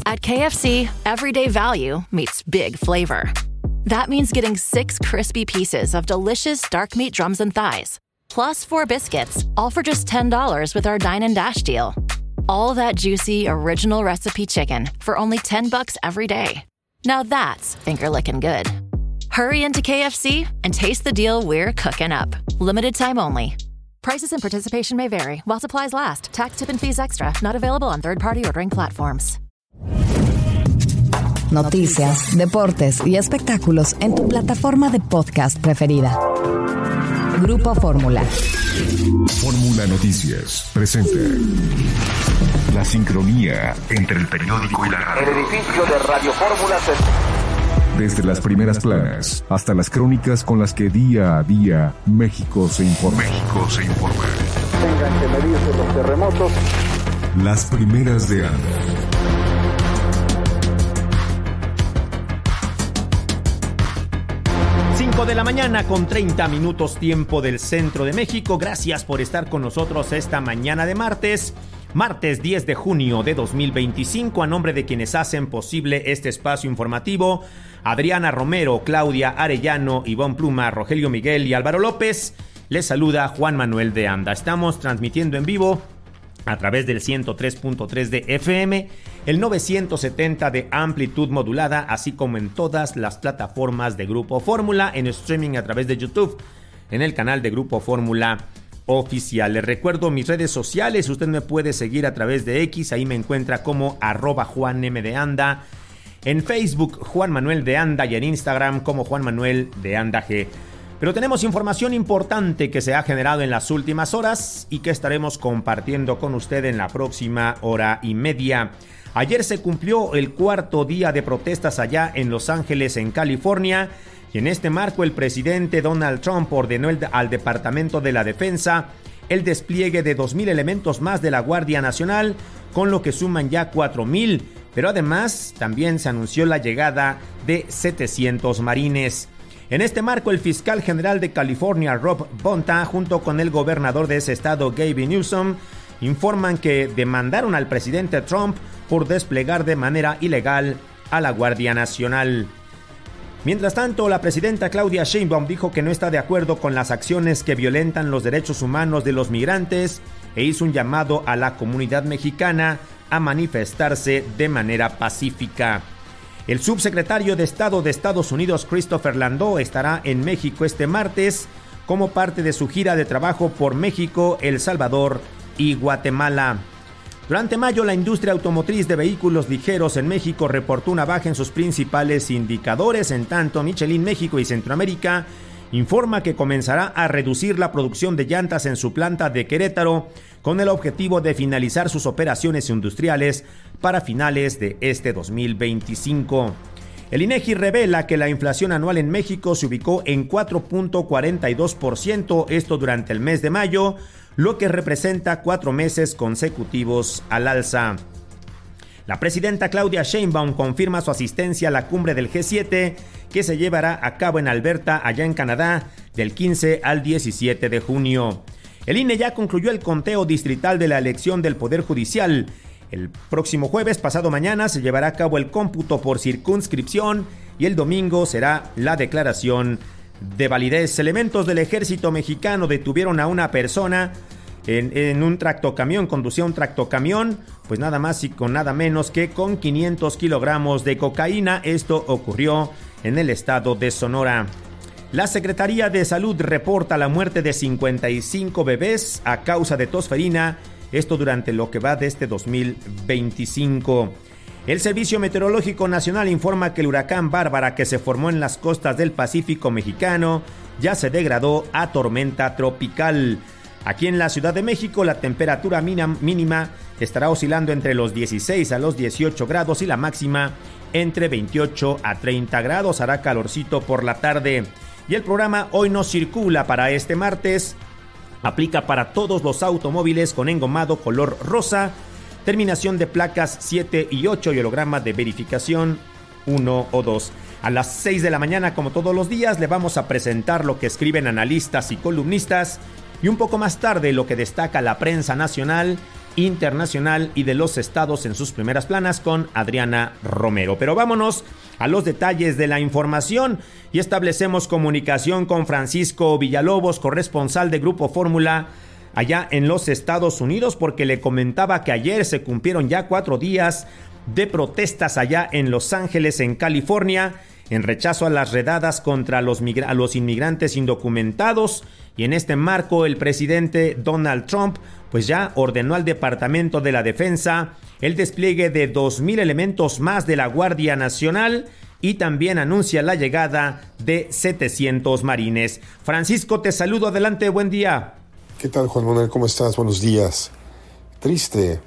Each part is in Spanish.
At KFC, everyday value meets big flavor. That means getting 6 crispy pieces of delicious dark meat drums and thighs, plus 4 biscuits, all for just $10 with our Dine and Dash deal. All that juicy, original recipe chicken for only $10 every day. Now that's finger-licking good. Hurry into KFC and taste the deal we're cooking up. Limited time only. Prices and participation may vary while supplies last. Tax, tip, and fees extra. Not available on third-party ordering platforms. Noticias, deportes y espectáculos en tu plataforma de podcast preferida. Grupo Fórmula. Fórmula Noticias presenta la sincronía entre el periódico y la radio. El edificio de Radio Fórmula Desde las primeras planas hasta las crónicas con las que día a día México se informa. Tengan que medirse los terremotos. Las primeras de ANDA. 5 de la mañana con 30 minutos tiempo del centro de México. Gracias por estar con nosotros esta mañana de martes 10 de junio de 2025. A nombre de quienes hacen posible este espacio informativo, Adriana Romero, Claudia Arellano, Ivonne Pluma, Rogelio Miguel y Álvaro López, les saluda Juan Manuel de Anda. Estamos transmitiendo en vivo a través del 103.3 de FM, el 970 de amplitud modulada, así como en todas las plataformas de Grupo Fórmula, en streaming a través de YouTube, en el canal de Grupo Fórmula Oficial. Les recuerdo mis redes sociales, usted me puede seguir a través de X, ahí me encuentra como @JuanM de Anda, en Facebook Juan Manuel de Anda y en Instagram como Juan Manuel de Anda G. Pero tenemos información importante que se ha generado en las últimas horas y que estaremos compartiendo con usted en la próxima hora y media. Ayer se cumplió el 4º día de protestas allá en Los Ángeles, en California, y en este marco el presidente Donald Trump ordenó al Departamento de la Defensa el despliegue de 2,000 elementos más de la Guardia Nacional, con lo que suman ya 4,000, pero además también se anunció la llegada de 700 marines. En este marco, el fiscal general de California, Rob Bonta, junto con el gobernador de ese estado, Gavin Newsom, informan que demandaron al presidente Trump por desplegar de manera ilegal a la Guardia Nacional. Mientras tanto, la presidenta Claudia Sheinbaum dijo que no está de acuerdo con las acciones que violentan los derechos humanos de los migrantes e hizo un llamado a la comunidad mexicana a manifestarse de manera pacífica. El subsecretario de Estado de Estados Unidos, Christopher Landau, estará en México este martes como parte de su gira de trabajo por México, El Salvador y Guatemala. Durante mayo, la industria automotriz de vehículos ligeros en México reportó una baja en sus principales indicadores. En tanto, Michelin México y Centroamérica informa que comenzará a reducir la producción de llantas en su planta de Querétaro con el objetivo de finalizar sus operaciones industriales para finales de este 2025. El INEGI revela que la inflación anual en México se ubicó en 4.42%, esto durante el mes de mayo, lo que representa 4 meses consecutivos al alza. La presidenta Claudia Sheinbaum confirma su asistencia a la cumbre del G7 que se llevará a cabo en Alberta, allá en Canadá, del 15 al 17 de junio. El INE ya concluyó el conteo distrital de la elección del Poder Judicial. El próximo jueves, pasado mañana, se llevará a cabo el cómputo por circunscripción y el domingo será la declaración de validez. Elementos del ejército mexicano detuvieron a una persona en un tractocamión, conducía un tractocamión, pues nada más y con nada menos que con 500 kilogramos de cocaína. Esto ocurrió en el estado de Sonora. La Secretaría de Salud reporta la muerte de 55 bebés a causa de tosferina, esto durante lo que va de este 2025. El Servicio Meteorológico Nacional informa que el huracán Bárbara, que se formó en las costas del Pacífico mexicano, ya se degradó a tormenta tropical. Aquí en la Ciudad de México, la temperatura mínima estará oscilando entre los 16 a los 18 grados y la máxima entre 28 a 30 grados. Hará calorcito por la tarde. Y el programa Hoy No Circula para este martes aplica para todos los automóviles con engomado color rosa, terminación de placas 7 y 8 y holograma de verificación 1 o 2. A las 6 de la mañana, como todos los días, le vamos a presentar lo que escriben analistas y columnistas y un poco más tarde lo que destaca la prensa nacional internacional y de los estados en sus primeras planas con Adriana Romero. Pero vámonos a los detalles de la información y establecemos comunicación con Francisco Villalobos, corresponsal de Grupo Fórmula allá en los Estados Unidos, porque le comentaba que ayer se cumplieron ya 4 días de protestas allá en Los Ángeles, en California, en rechazo a las redadas contra los inmigrantes indocumentados. Y en este marco el presidente Donald Trump pues ya ordenó al Departamento de la Defensa el despliegue de 2,000 elementos más de la Guardia Nacional y también anuncia la llegada de 700 marines. Francisco, te saludo, adelante, buen día. ¿Qué tal, Juan Manuel? ¿Cómo estás? Buenos días. Triste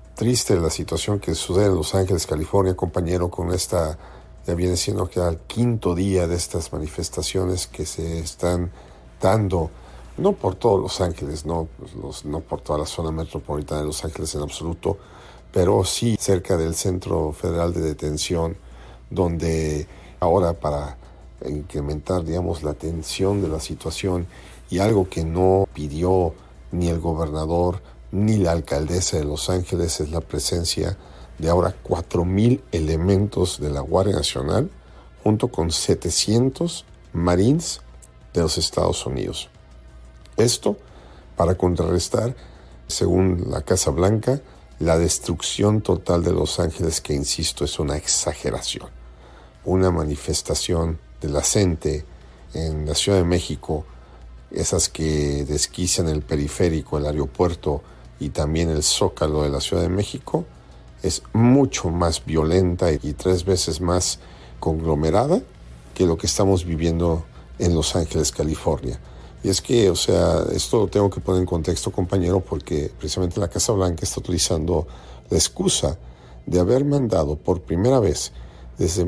la situación que sucede en Los Ángeles, California, compañero, con esta, ya viene siendo que al 5º día de estas manifestaciones que se están dando, no por todos Los Ángeles, no por toda la zona metropolitana de Los Ángeles en absoluto, pero sí cerca del Centro Federal de Detención, donde ahora para incrementar, digamos, la tensión de la situación, y algo que no pidió ni el gobernador ni la alcaldesa de Los Ángeles es la presencia de ahora 4,000 elementos de la Guardia Nacional junto con 700 Marines de los Estados Unidos. Esto para contrarrestar, según la Casa Blanca, la destrucción total de Los Ángeles, que insisto es una exageración. Una manifestación de la gente en la Ciudad de México, esas que desquician el periférico, el aeropuerto y también el Zócalo de la Ciudad de México, es mucho más violenta y 3 veces más conglomerada que lo que estamos viviendo en Los Ángeles, California. Y es que, esto lo tengo que poner en contexto, compañero, porque precisamente la Casa Blanca está utilizando la excusa de haber mandado por primera vez desde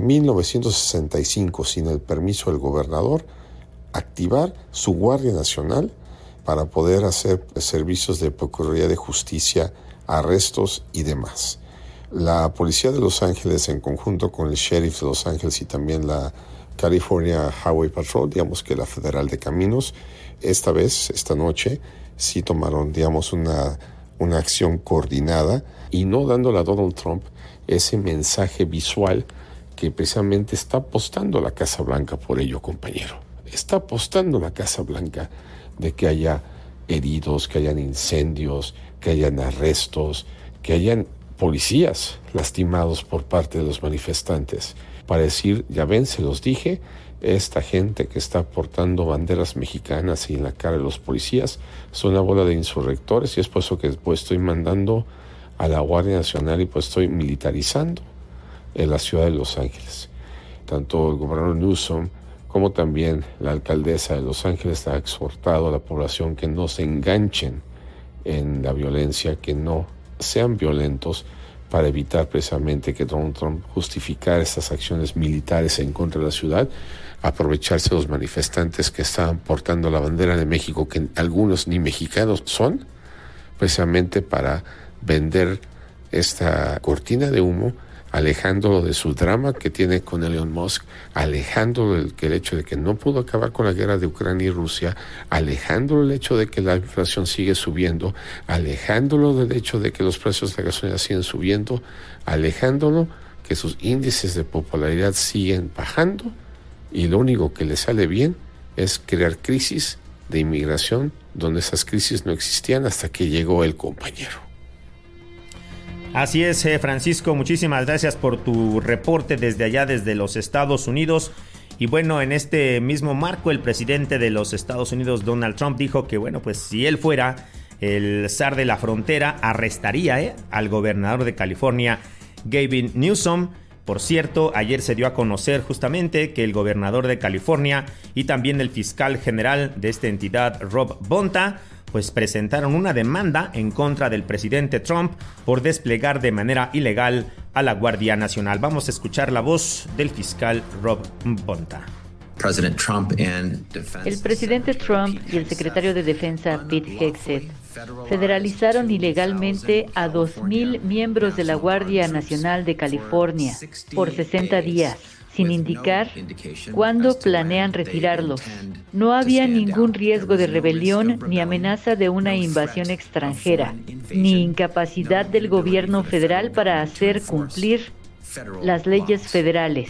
1965, sin el permiso del gobernador, activar su Guardia Nacional para poder hacer servicios de Procuraduría de Justicia, arrestos y demás. La Policía de Los Ángeles, en conjunto con el Sheriff de Los Ángeles y también la California Highway Patrol, digamos que la Federal de Caminos, esta noche, sí tomaron, digamos, una acción coordinada y no dándole a Donald Trump ese mensaje visual que precisamente está apostando la Casa Blanca por ello, compañero. Está apostando la Casa Blanca de que haya heridos, que hayan incendios, que hayan arrestos, que hayan policías lastimados por parte de los manifestantes. Para decir, ya ven, se los dije, esta gente que está portando banderas mexicanas y en la cara de los policías son una bola de insurrectores, y es por eso que pues estoy mandando a la Guardia Nacional y pues estoy militarizando en la ciudad de Los Ángeles. Tanto el gobernador Newsom como también la alcaldesa de Los Ángeles ha exhortado a la población que no se enganchen en la violencia, que no sean violentos, para evitar precisamente que Donald Trump justificara estas acciones militares en contra de la ciudad, aprovecharse de los manifestantes que estaban portando la bandera de México, que algunos ni mexicanos son, precisamente para vender esta cortina de humo, alejándolo de su drama que tiene con Elon Musk, alejándolo del hecho de que no pudo acabar con la guerra de Ucrania y Rusia, alejándolo del hecho de que la inflación sigue subiendo, alejándolo del hecho de que los precios de la gasolina siguen subiendo, alejándolo que sus índices de popularidad siguen bajando, y lo único que le sale bien es crear crisis de inmigración donde esas crisis no existían hasta que llegó el compañero. Así es, Francisco, muchísimas gracias por tu reporte desde allá, desde los Estados Unidos. Y bueno, en este mismo marco, el presidente de los Estados Unidos, Donald Trump, dijo que bueno, pues si él fuera el zar de la frontera, arrestaría al gobernador de California, Gavin Newsom. Por cierto, ayer se dio a conocer justamente que el gobernador de California y también el fiscal general de esta entidad, Rob Bonta, pues presentaron una demanda en contra del presidente Trump por desplegar de manera ilegal a la Guardia Nacional. Vamos a escuchar la voz del fiscal Rob Bonta. El presidente Trump y el secretario de Defensa Pete Hegseth federalizaron ilegalmente a 2,000 miembros de la Guardia Nacional de California por 60 días. sin indicar cuándo planean retirarlos. No había ningún riesgo de rebelión ni amenaza de una invasión extranjera, ni incapacidad del gobierno federal para hacer cumplir las leyes federales.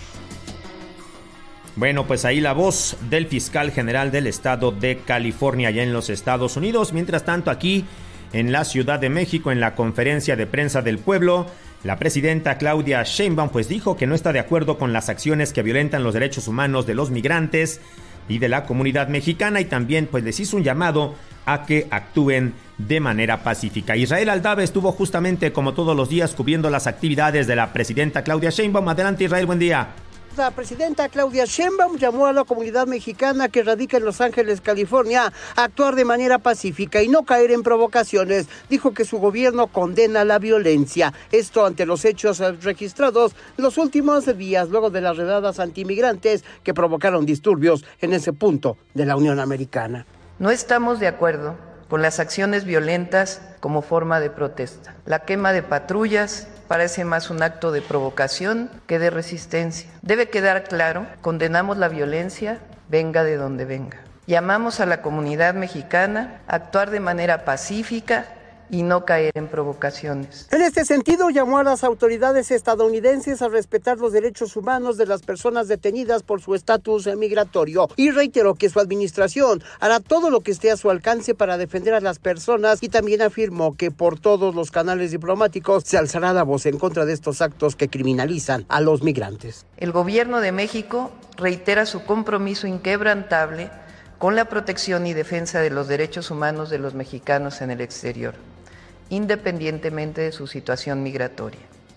Bueno, pues ahí la voz del fiscal general del estado de California, allá en los Estados Unidos. Mientras tanto, aquí en la Ciudad de México, en la conferencia de prensa del pueblo, la presidenta Claudia Sheinbaum pues dijo que no está de acuerdo con las acciones que violentan los derechos humanos de los migrantes y de la comunidad mexicana, y también pues les hizo un llamado a que actúen de manera pacífica. Israel Aldave estuvo justamente como todos los días cubriendo las actividades de la presidenta Claudia Sheinbaum. Adelante, Israel, buen día. La presidenta Claudia Sheinbaum llamó a la comunidad mexicana que radica en Los Ángeles, California, a actuar de manera pacífica y no caer en provocaciones. Dijo que su gobierno condena la violencia. Esto ante los hechos registrados los últimos días, luego de las redadas antimigrantes que provocaron disturbios en ese punto de la Unión Americana. No estamos de acuerdo con las acciones violentas como forma de protesta. La quema de patrullas parece más un acto de provocación que de resistencia. Debe quedar claro, condenamos la violencia, venga de donde venga. Llamamos a la comunidad mexicana a actuar de manera pacífica y no caer en provocaciones. En este sentido, llamó a las autoridades estadounidenses a respetar los derechos humanos de las personas detenidas por su estatus migratorio y reiteró que su administración hará todo lo que esté a su alcance para defender a las personas, y también afirmó que por todos los canales diplomáticos se alzará la voz en contra de estos actos que criminalizan a los migrantes. El gobierno de México reitera su compromiso inquebrantable con la protección y defensa de los derechos humanos de los mexicanos en el exterior, independientemente de su situación migratoria.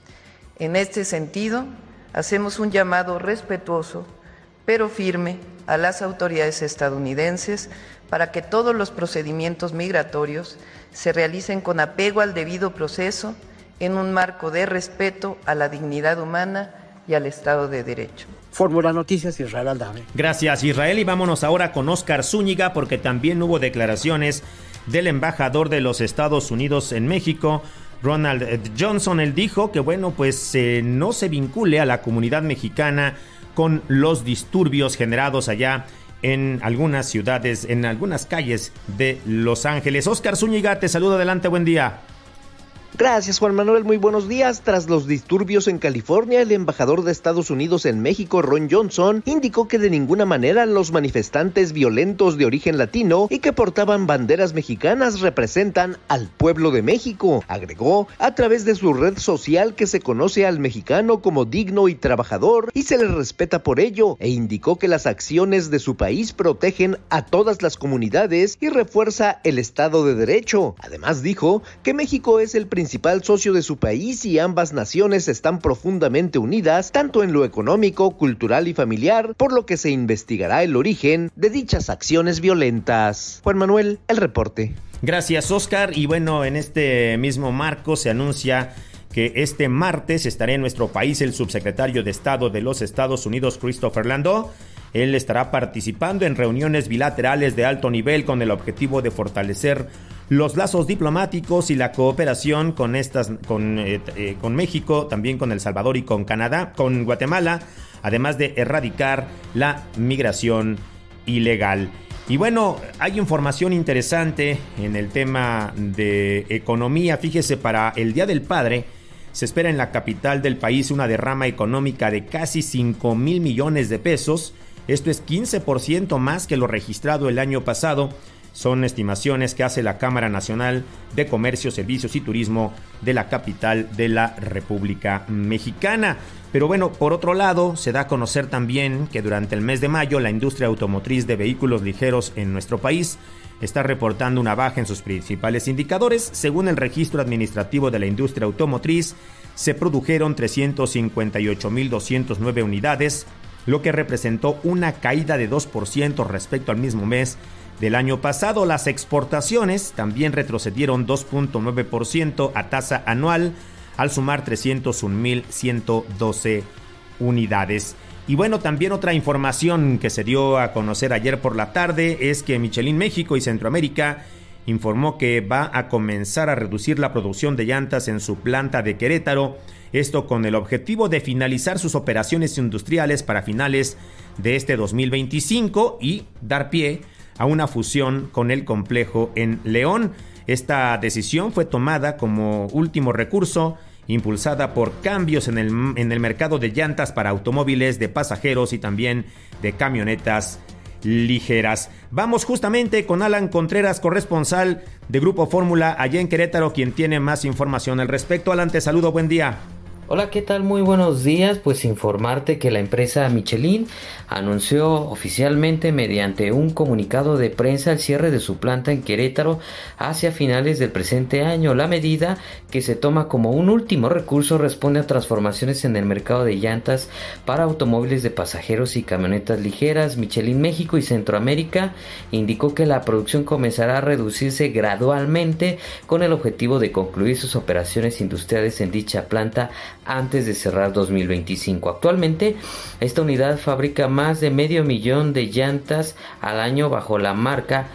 En este sentido, hacemos un llamado respetuoso, pero firme, a las autoridades estadounidenses para que todos los procedimientos migratorios se realicen con apego al debido proceso en un marco de respeto a la dignidad humana y al Estado de Derecho. Fórmula Noticias, Israel Aldave. Gracias, Israel, y vámonos ahora con Óscar Zúñiga, porque también hubo declaraciones del embajador de los Estados Unidos en México, Ronald Johnson. Él dijo que no se vincule a la comunidad mexicana con los disturbios generados allá en algunas ciudades, en algunas calles de Los Ángeles. Óscar Zúñiga, te saludo, adelante, buen día. Gracias, Juan Manuel, muy buenos días. Tras los disturbios en California, el embajador de Estados Unidos en México, Ron Johnson, indicó que de ninguna manera los manifestantes violentos de origen latino y que portaban banderas mexicanas representan al pueblo de México. Agregó a través de su red social que se conoce al mexicano como digno y trabajador y se le respeta por ello, e indicó que las acciones de su país protegen a todas las comunidades y refuerza el Estado de Derecho. Además dijo que México es el principal socio de su país y ambas naciones están profundamente unidas, tanto en lo económico, cultural y familiar, por lo que se investigará el origen de dichas acciones violentas. Juan Manuel, el reporte. Gracias, Óscar. Y bueno, en este mismo marco se anuncia que este martes estará en nuestro país el subsecretario de Estado de los Estados Unidos, Christopher Landau. Él estará participando en reuniones bilaterales de alto nivel con el objetivo de fortalecer los lazos diplomáticos y la cooperación con México, también con El Salvador y con Canadá, con Guatemala, además de erradicar la migración ilegal. Y bueno, hay información interesante en el tema de economía. Fíjese, para el Día del Padre se espera en la capital del país una derrama económica de casi 5,000 millones de pesos. Esto es 15% más que lo registrado el año pasado. Son estimaciones que hace la Cámara Nacional de Comercio, Servicios y Turismo de la capital de la República Mexicana. Pero bueno, por otro lado, se da a conocer también que durante el mes de mayo la industria automotriz de vehículos ligeros en nuestro país está reportando una baja en sus principales indicadores. Según el registro administrativo de la industria automotriz, se produjeron 358,209 unidades, lo que representó una caída de 2% respecto al mismo mes del año pasado. Las exportaciones también retrocedieron 2.9% a tasa anual, al sumar 301,112 unidades. Y bueno, también otra información que se dio a conocer ayer por la tarde es que Michelin México y Centroamérica informó que va a comenzar a reducir la producción de llantas en su planta de Querétaro, esto con el objetivo de finalizar sus operaciones industriales para finales de este 2025 y dar pie a una fusión con el complejo en León. Esta decisión fue tomada como último recurso, impulsada por cambios en el mercado de llantas para automóviles de pasajeros y también de camionetas ligeras. Vamos justamente con Alan Contreras, corresponsal de Grupo Fórmula allá en Querétaro, quien tiene más información al respecto. Alan, te saludo, buen día. Hola, ¿qué tal? Muy buenos días. Pues informarte que la empresa Michelin anunció oficialmente mediante un comunicado de prensa el cierre de su planta en Querétaro hacia finales del presente año. La medida, que se toma como un último recurso, responde a transformaciones en el mercado de llantas para automóviles de pasajeros y camionetas ligeras. Michelin México y Centroamérica indicó que la producción comenzará a reducirse gradualmente con el objetivo de concluir sus operaciones industriales en dicha planta antes de cerrar 2025. Actualmente, esta unidad fabrica más de 500,000 de llantas al año bajo la marca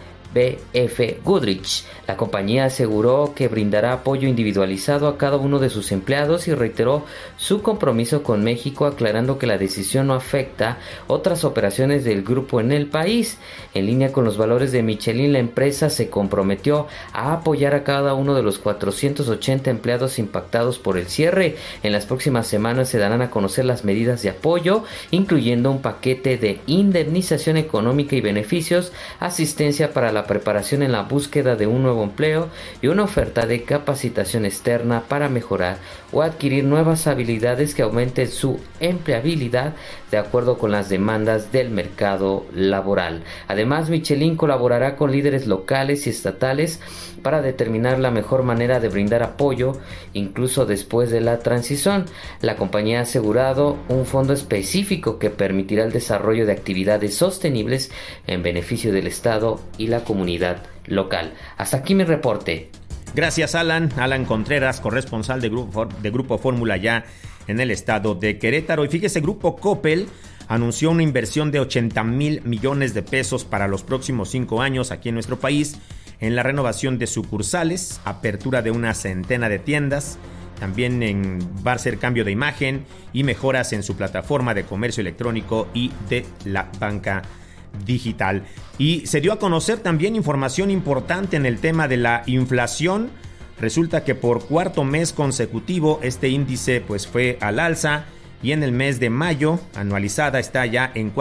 BF Goodrich. La compañía aseguró que brindará apoyo individualizado a cada uno de sus empleados y reiteró su compromiso con México, aclarando que la decisión no afecta otras operaciones del grupo en el país. En línea con los valores de Michelin, la empresa se comprometió a apoyar a cada uno de los 480 empleados impactados por el cierre. En las próximas semanas se darán a conocer las medidas de apoyo, incluyendo un paquete de indemnización económica y beneficios, asistencia para la preparación en la búsqueda de un nuevo empleo y una oferta de capacitación externa para mejorar o adquirir nuevas habilidades que aumenten su empleabilidad de acuerdo con las demandas del mercado laboral. Además, Michelin colaborará con líderes locales y estatales para determinar la mejor manera de brindar apoyo, incluso después de la transición. La compañía ha asegurado un fondo específico que permitirá el desarrollo de actividades sostenibles en beneficio del Estado y la comunidad local. Hasta aquí mi reporte. Gracias, Alan. Alan Contreras, corresponsal de Grupo Fórmula ya en el estado de Querétaro. Y fíjese, Grupo Coppel anunció una inversión de 80,000 millones de pesos para los próximos 5 años aquí en nuestro país en la renovación de sucursales, apertura de una centena de tiendas, también va a ser cambio de imagen y mejoras en su plataforma de comercio electrónico y de la banca digital. Y se dio a conocer también información importante en el tema de la inflación. Resulta que por cuarto mes consecutivo este índice pues fue al alza y en el mes de mayo anualizada está ya en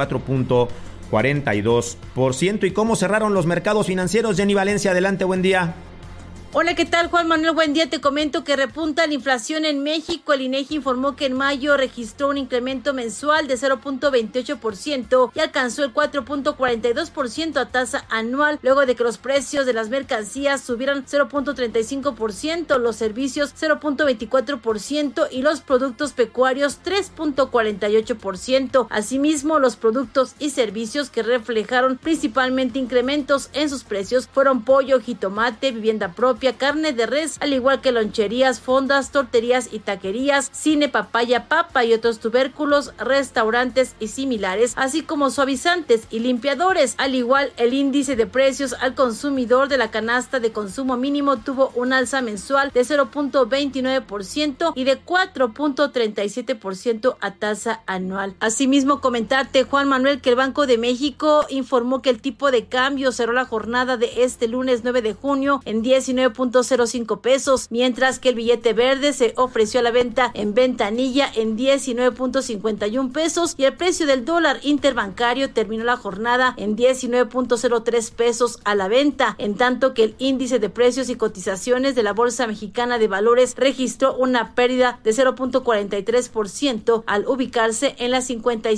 4.42%. ¿Y cómo cerraron los mercados financieros? Jenny Valencia, adelante, buen día. Hola, ¿qué tal, Juan Manuel? Buen día. Te comento que repunta la inflación en México. El INEGI informó que en mayo registró un incremento mensual de 0.28% y alcanzó el 4.42% a tasa anual, luego de que los precios de las mercancías subieran 0.35%, los servicios 0.24% y los productos pecuarios 3.48%. Asimismo, los productos y servicios que reflejaron principalmente incrementos en sus precios fueron pollo, jitomate, vivienda propia, carne de res, al igual que loncherías, fondas, torterías y taquerías, cine, papaya, papa y otros tubérculos, restaurantes y similares, así como suavizantes y limpiadores. Al igual, el índice de precios al consumidor de la canasta de consumo mínimo tuvo un alza mensual de 0.29% y de 4.37% a tasa anual. Asimismo, comentarte, Juan Manuel, que el Banco de México informó que el tipo de cambio cerró la jornada de este lunes 9 de junio en 19.05 pesos, mientras que el billete verde se ofreció a la venta en ventanilla en 19.51 pesos y el precio del dólar interbancario terminó la jornada en 19.03 pesos a la venta, en tanto que el índice de precios y cotizaciones de la Bolsa Mexicana de Valores registró una pérdida de 0.43% al ubicarse en las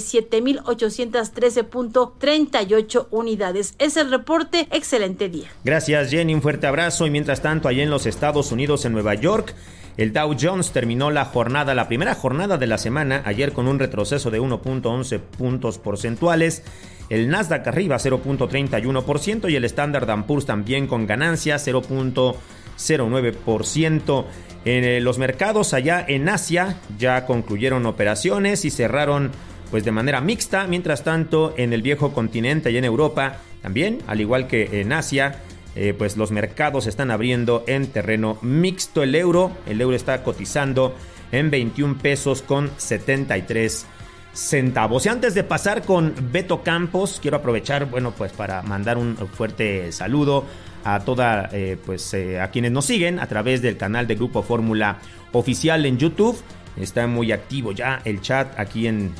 57.813.38 unidades. Es el reporte. Excelente día. Gracias, Jenny. Un fuerte abrazo. Y mientras tanto, allá en los Estados Unidos, en Nueva York, el Dow Jones terminó la primera jornada de la semana, ayer con un retroceso de 1.11 puntos porcentuales. El Nasdaq arriba 0.31% y el Standard & Poor's también con ganancias 0.09%. En los mercados allá en Asia ya concluyeron operaciones y cerraron pues de manera mixta. Mientras tanto, en el viejo continente y en Europa también, al igual que en Asia, pues los mercados se están abriendo en terreno mixto. El euro está cotizando en 21 pesos con 73 centavos. Y antes de pasar con Beto Campos, quiero aprovechar, bueno, pues para mandar un fuerte saludo a a quienes nos siguen a través del canal de Grupo Fórmula Oficial en YouTube. Está muy activo ya el chat aquí en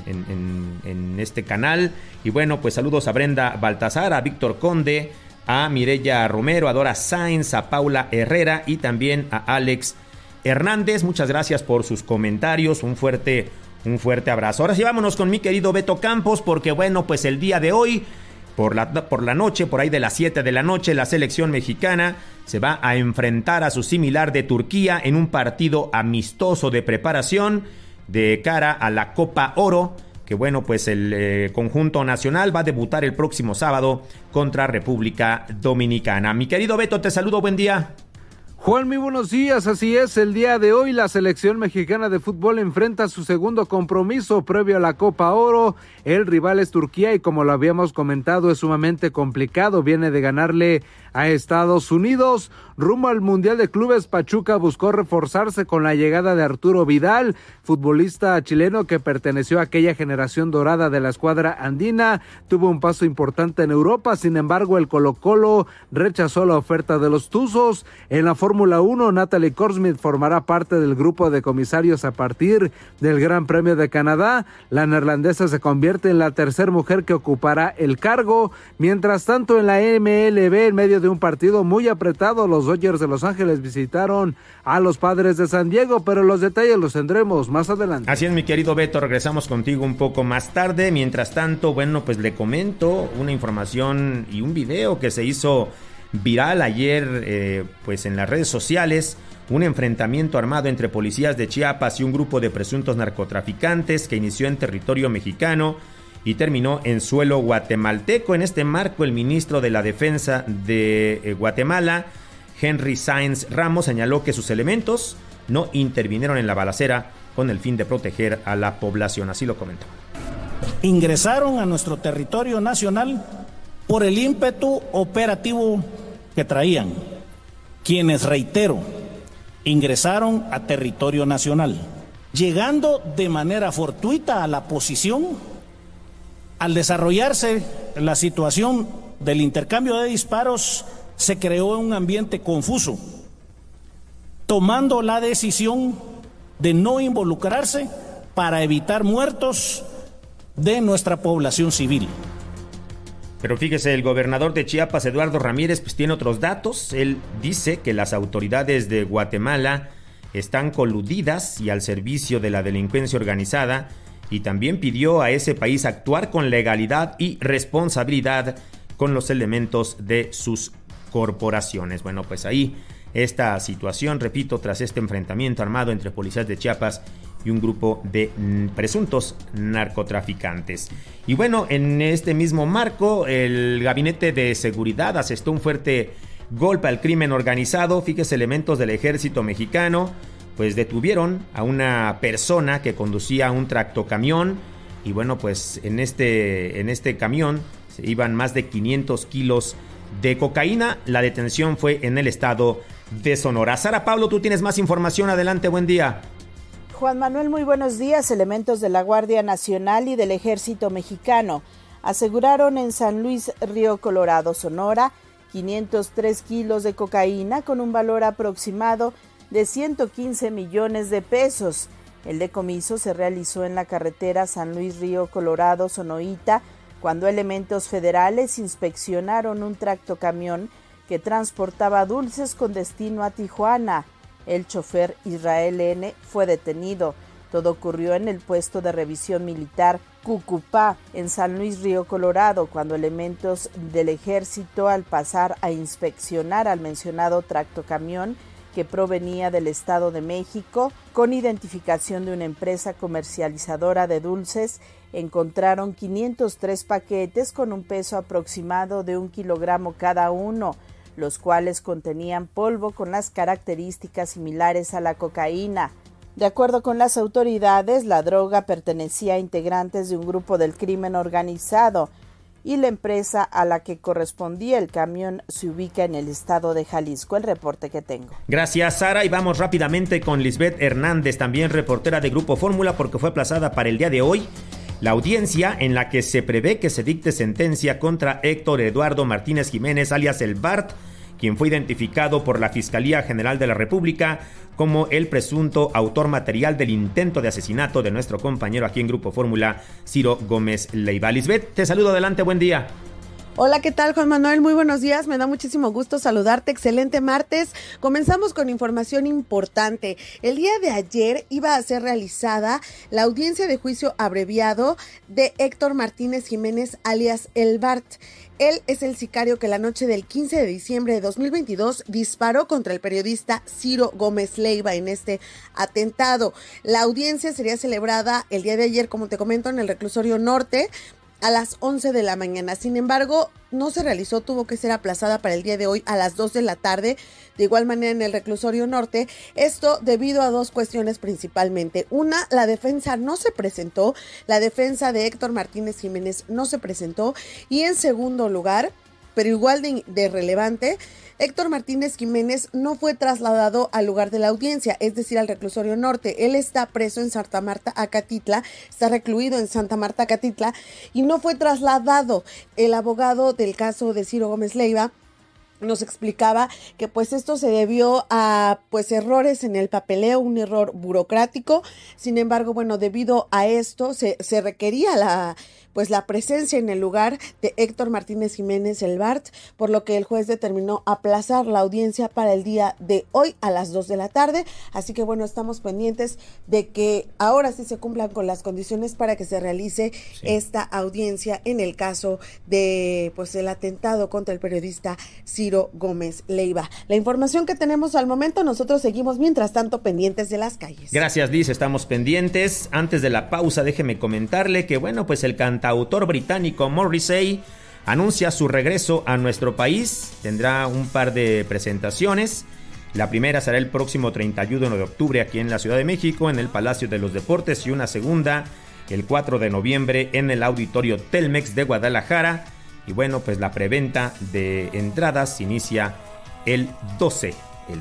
este canal. Y bueno, pues saludos a Brenda Baltazar, a Víctor Conde, a Mireya Romero, a Dora Sainz, a Paula Herrera y también a Alex Hernández. Muchas gracias por sus comentarios. Un fuerte abrazo. Ahora sí, vámonos con mi querido Beto Campos, porque bueno, pues el día de hoy, por la noche, por ahí de las 7 de la noche, la selección mexicana se va a enfrentar a su similar de Turquía en un partido amistoso de preparación de cara a la Copa Oro, que bueno, pues el conjunto nacional va a debutar el próximo sábado contra República Dominicana. Mi querido Beto, te saludo, buen día. Juan, muy buenos días. Así es, el día de hoy la selección mexicana de fútbol enfrenta su segundo compromiso previo a la Copa Oro. El rival es Turquía y, como lo habíamos comentado, es sumamente complicado. Viene de ganarle a Estados Unidos. Rumbo al Mundial de Clubes, Pachuca buscó reforzarse con la llegada de Arturo Vidal, futbolista chileno que perteneció a aquella generación dorada de la escuadra andina. Tuvo un paso importante en Europa, sin embargo el Colo-Colo rechazó la oferta de los Tuzos. En la Fórmula 1, Natalie Korsmith formará parte del grupo de comisarios a partir del Gran Premio de Canadá. La neerlandesa se convierte en la tercera mujer que ocupará el cargo. Mientras tanto, en la MLB, en medio de un partido muy apretado, los Dodgers de Los Ángeles visitaron a los Padres de San Diego, pero los detalles los tendremos más adelante. Así es, mi querido Beto, regresamos contigo un poco más tarde. Mientras tanto, bueno, pues le comento una información y un video que se hizo viral ayer pues en las redes sociales. Un enfrentamiento armado entre policías de Chiapas y un grupo de presuntos narcotraficantes que inició en territorio mexicano y terminó en suelo guatemalteco. En este marco, el ministro de la Defensa de Guatemala, Henry Sáenz Ramos, señaló que sus elementos no intervinieron en la balacera con el fin de proteger a la población. Así lo comentó. Ingresaron a nuestro territorio nacional por el ímpetu operativo que traían, quienes, reitero, ingresaron a territorio nacional, llegando de manera fortuita a la posición. Al desarrollarse la situación del intercambio de disparos, se creó un ambiente confuso, tomando la decisión de no involucrarse para evitar muertos de nuestra población civil. Pero fíjese, el gobernador de Chiapas, Eduardo Ramírez, pues tiene otros datos. Él dice que las autoridades de Guatemala están coludidas y al servicio de la delincuencia organizada, y también pidió a ese país actuar con legalidad y responsabilidad con los elementos de sus corporaciones. Bueno, pues ahí esta situación, repito, tras este enfrentamiento armado entre policías de Chiapas y un grupo de presuntos narcotraficantes. Y bueno, en este mismo marco, el Gabinete de Seguridad asestó un fuerte golpe al crimen organizado. Fíjese, elementos del ejército mexicano pues detuvieron a una persona que conducía un tractocamión, y bueno, pues en este camión se iban más de 500 kilos de cocaína. La detención fue en el estado de Sonora. Sara Pablo, tú tienes más información, adelante, buen día. Juan Manuel, muy buenos días. Elementos de la Guardia Nacional y del Ejército Mexicano aseguraron en San Luis Río Colorado, Sonora, 503 kilos de cocaína con un valor aproximado de 115 millones de pesos. El decomiso se realizó en la carretera San Luis Río Colorado, Sonoita, cuando elementos federales inspeccionaron un tractocamión que transportaba dulces con destino a Tijuana. El chofer Israel N. fue detenido. Todo ocurrió en el puesto de revisión militar Cucupá, en San Luis Río Colorado, cuando elementos del ejército, al pasar a inspeccionar al mencionado tractocamión, que provenía del Estado de México, con identificación de una empresa comercializadora de dulces, encontraron 503 paquetes con un peso aproximado de 1 kilogramo cada uno, los cuales contenían polvo con las características similares a la cocaína. De acuerdo con las autoridades, la droga pertenecía a integrantes de un grupo del crimen organizado. y la empresa a la que correspondía el camión se ubica en el estado de Jalisco. El reporte que tengo. Gracias, Sara, y vamos rápidamente con Lisbeth Hernández, también reportera de Grupo Fórmula, porque fue aplazada para el día de hoy la audiencia en la que se prevé que se dicte sentencia contra Héctor Eduardo Martínez Jiménez, alias el Bart, quien fue identificado por la Fiscalía General de la República como el presunto autor material del intento de asesinato de nuestro compañero aquí en Grupo Fórmula, Ciro Gómez Leiva. Lisbeth, te saludo, adelante, buen día. Hola, ¿qué tal, Juan Manuel? Muy buenos días, me da muchísimo gusto saludarte, excelente martes. Comenzamos con información importante. El día de ayer iba a ser realizada la audiencia de juicio abreviado de Héctor Martínez Jiménez, alias El Bart. Él es el sicario que la noche del 15 de diciembre de 2022 disparó contra el periodista Ciro Gómez Leiva en este atentado. La audiencia sería celebrada el día de ayer, como te comento, en el Reclusorio Norte a las 11 de la mañana. Sin embargo, no se realizó, tuvo que ser aplazada para el día de hoy a las 2 de la tarde, de igual manera en el Reclusorio Norte. Esto debido a dos cuestiones principalmente. Una, la defensa no se presentó, la defensa de Héctor Martínez Jiménez no se presentó, y en segundo lugar, pero igual de relevante, Héctor Martínez Jiménez no fue trasladado al lugar de la audiencia, es decir, al Reclusorio Norte. Él está preso en Santa Marta, Acatitla, está recluido en Santa Marta, Acatitla, y no fue trasladado. El abogado del caso de Ciro Gómez Leiva nos explicaba que pues esto se debió a pues errores en el papeleo, un error burocrático. Sin embargo, bueno, debido a esto se requería la presencia en el lugar de Héctor Martínez Jiménez, el Bart, por lo que el juez determinó aplazar la audiencia para el día de hoy a las 2 de la tarde. Así que bueno, estamos pendientes de que ahora sí se cumplan con las condiciones para que se realice esta audiencia en el caso de pues el atentado contra el periodista Ciro Gómez Leiva. La información que tenemos al momento, nosotros seguimos mientras tanto pendientes de las calles. Gracias, Liz, estamos pendientes. Antes de la pausa, déjeme comentarle que bueno, pues el cantautor británico Morrissey anuncia su regreso a nuestro país. Tendrá un par de presentaciones. La primera será el próximo 31 de octubre aquí en la Ciudad de México, en el Palacio de los Deportes, y una segunda el 4 de noviembre en el Auditorio Telmex de Guadalajara. Y bueno, pues la preventa de entradas inicia el 12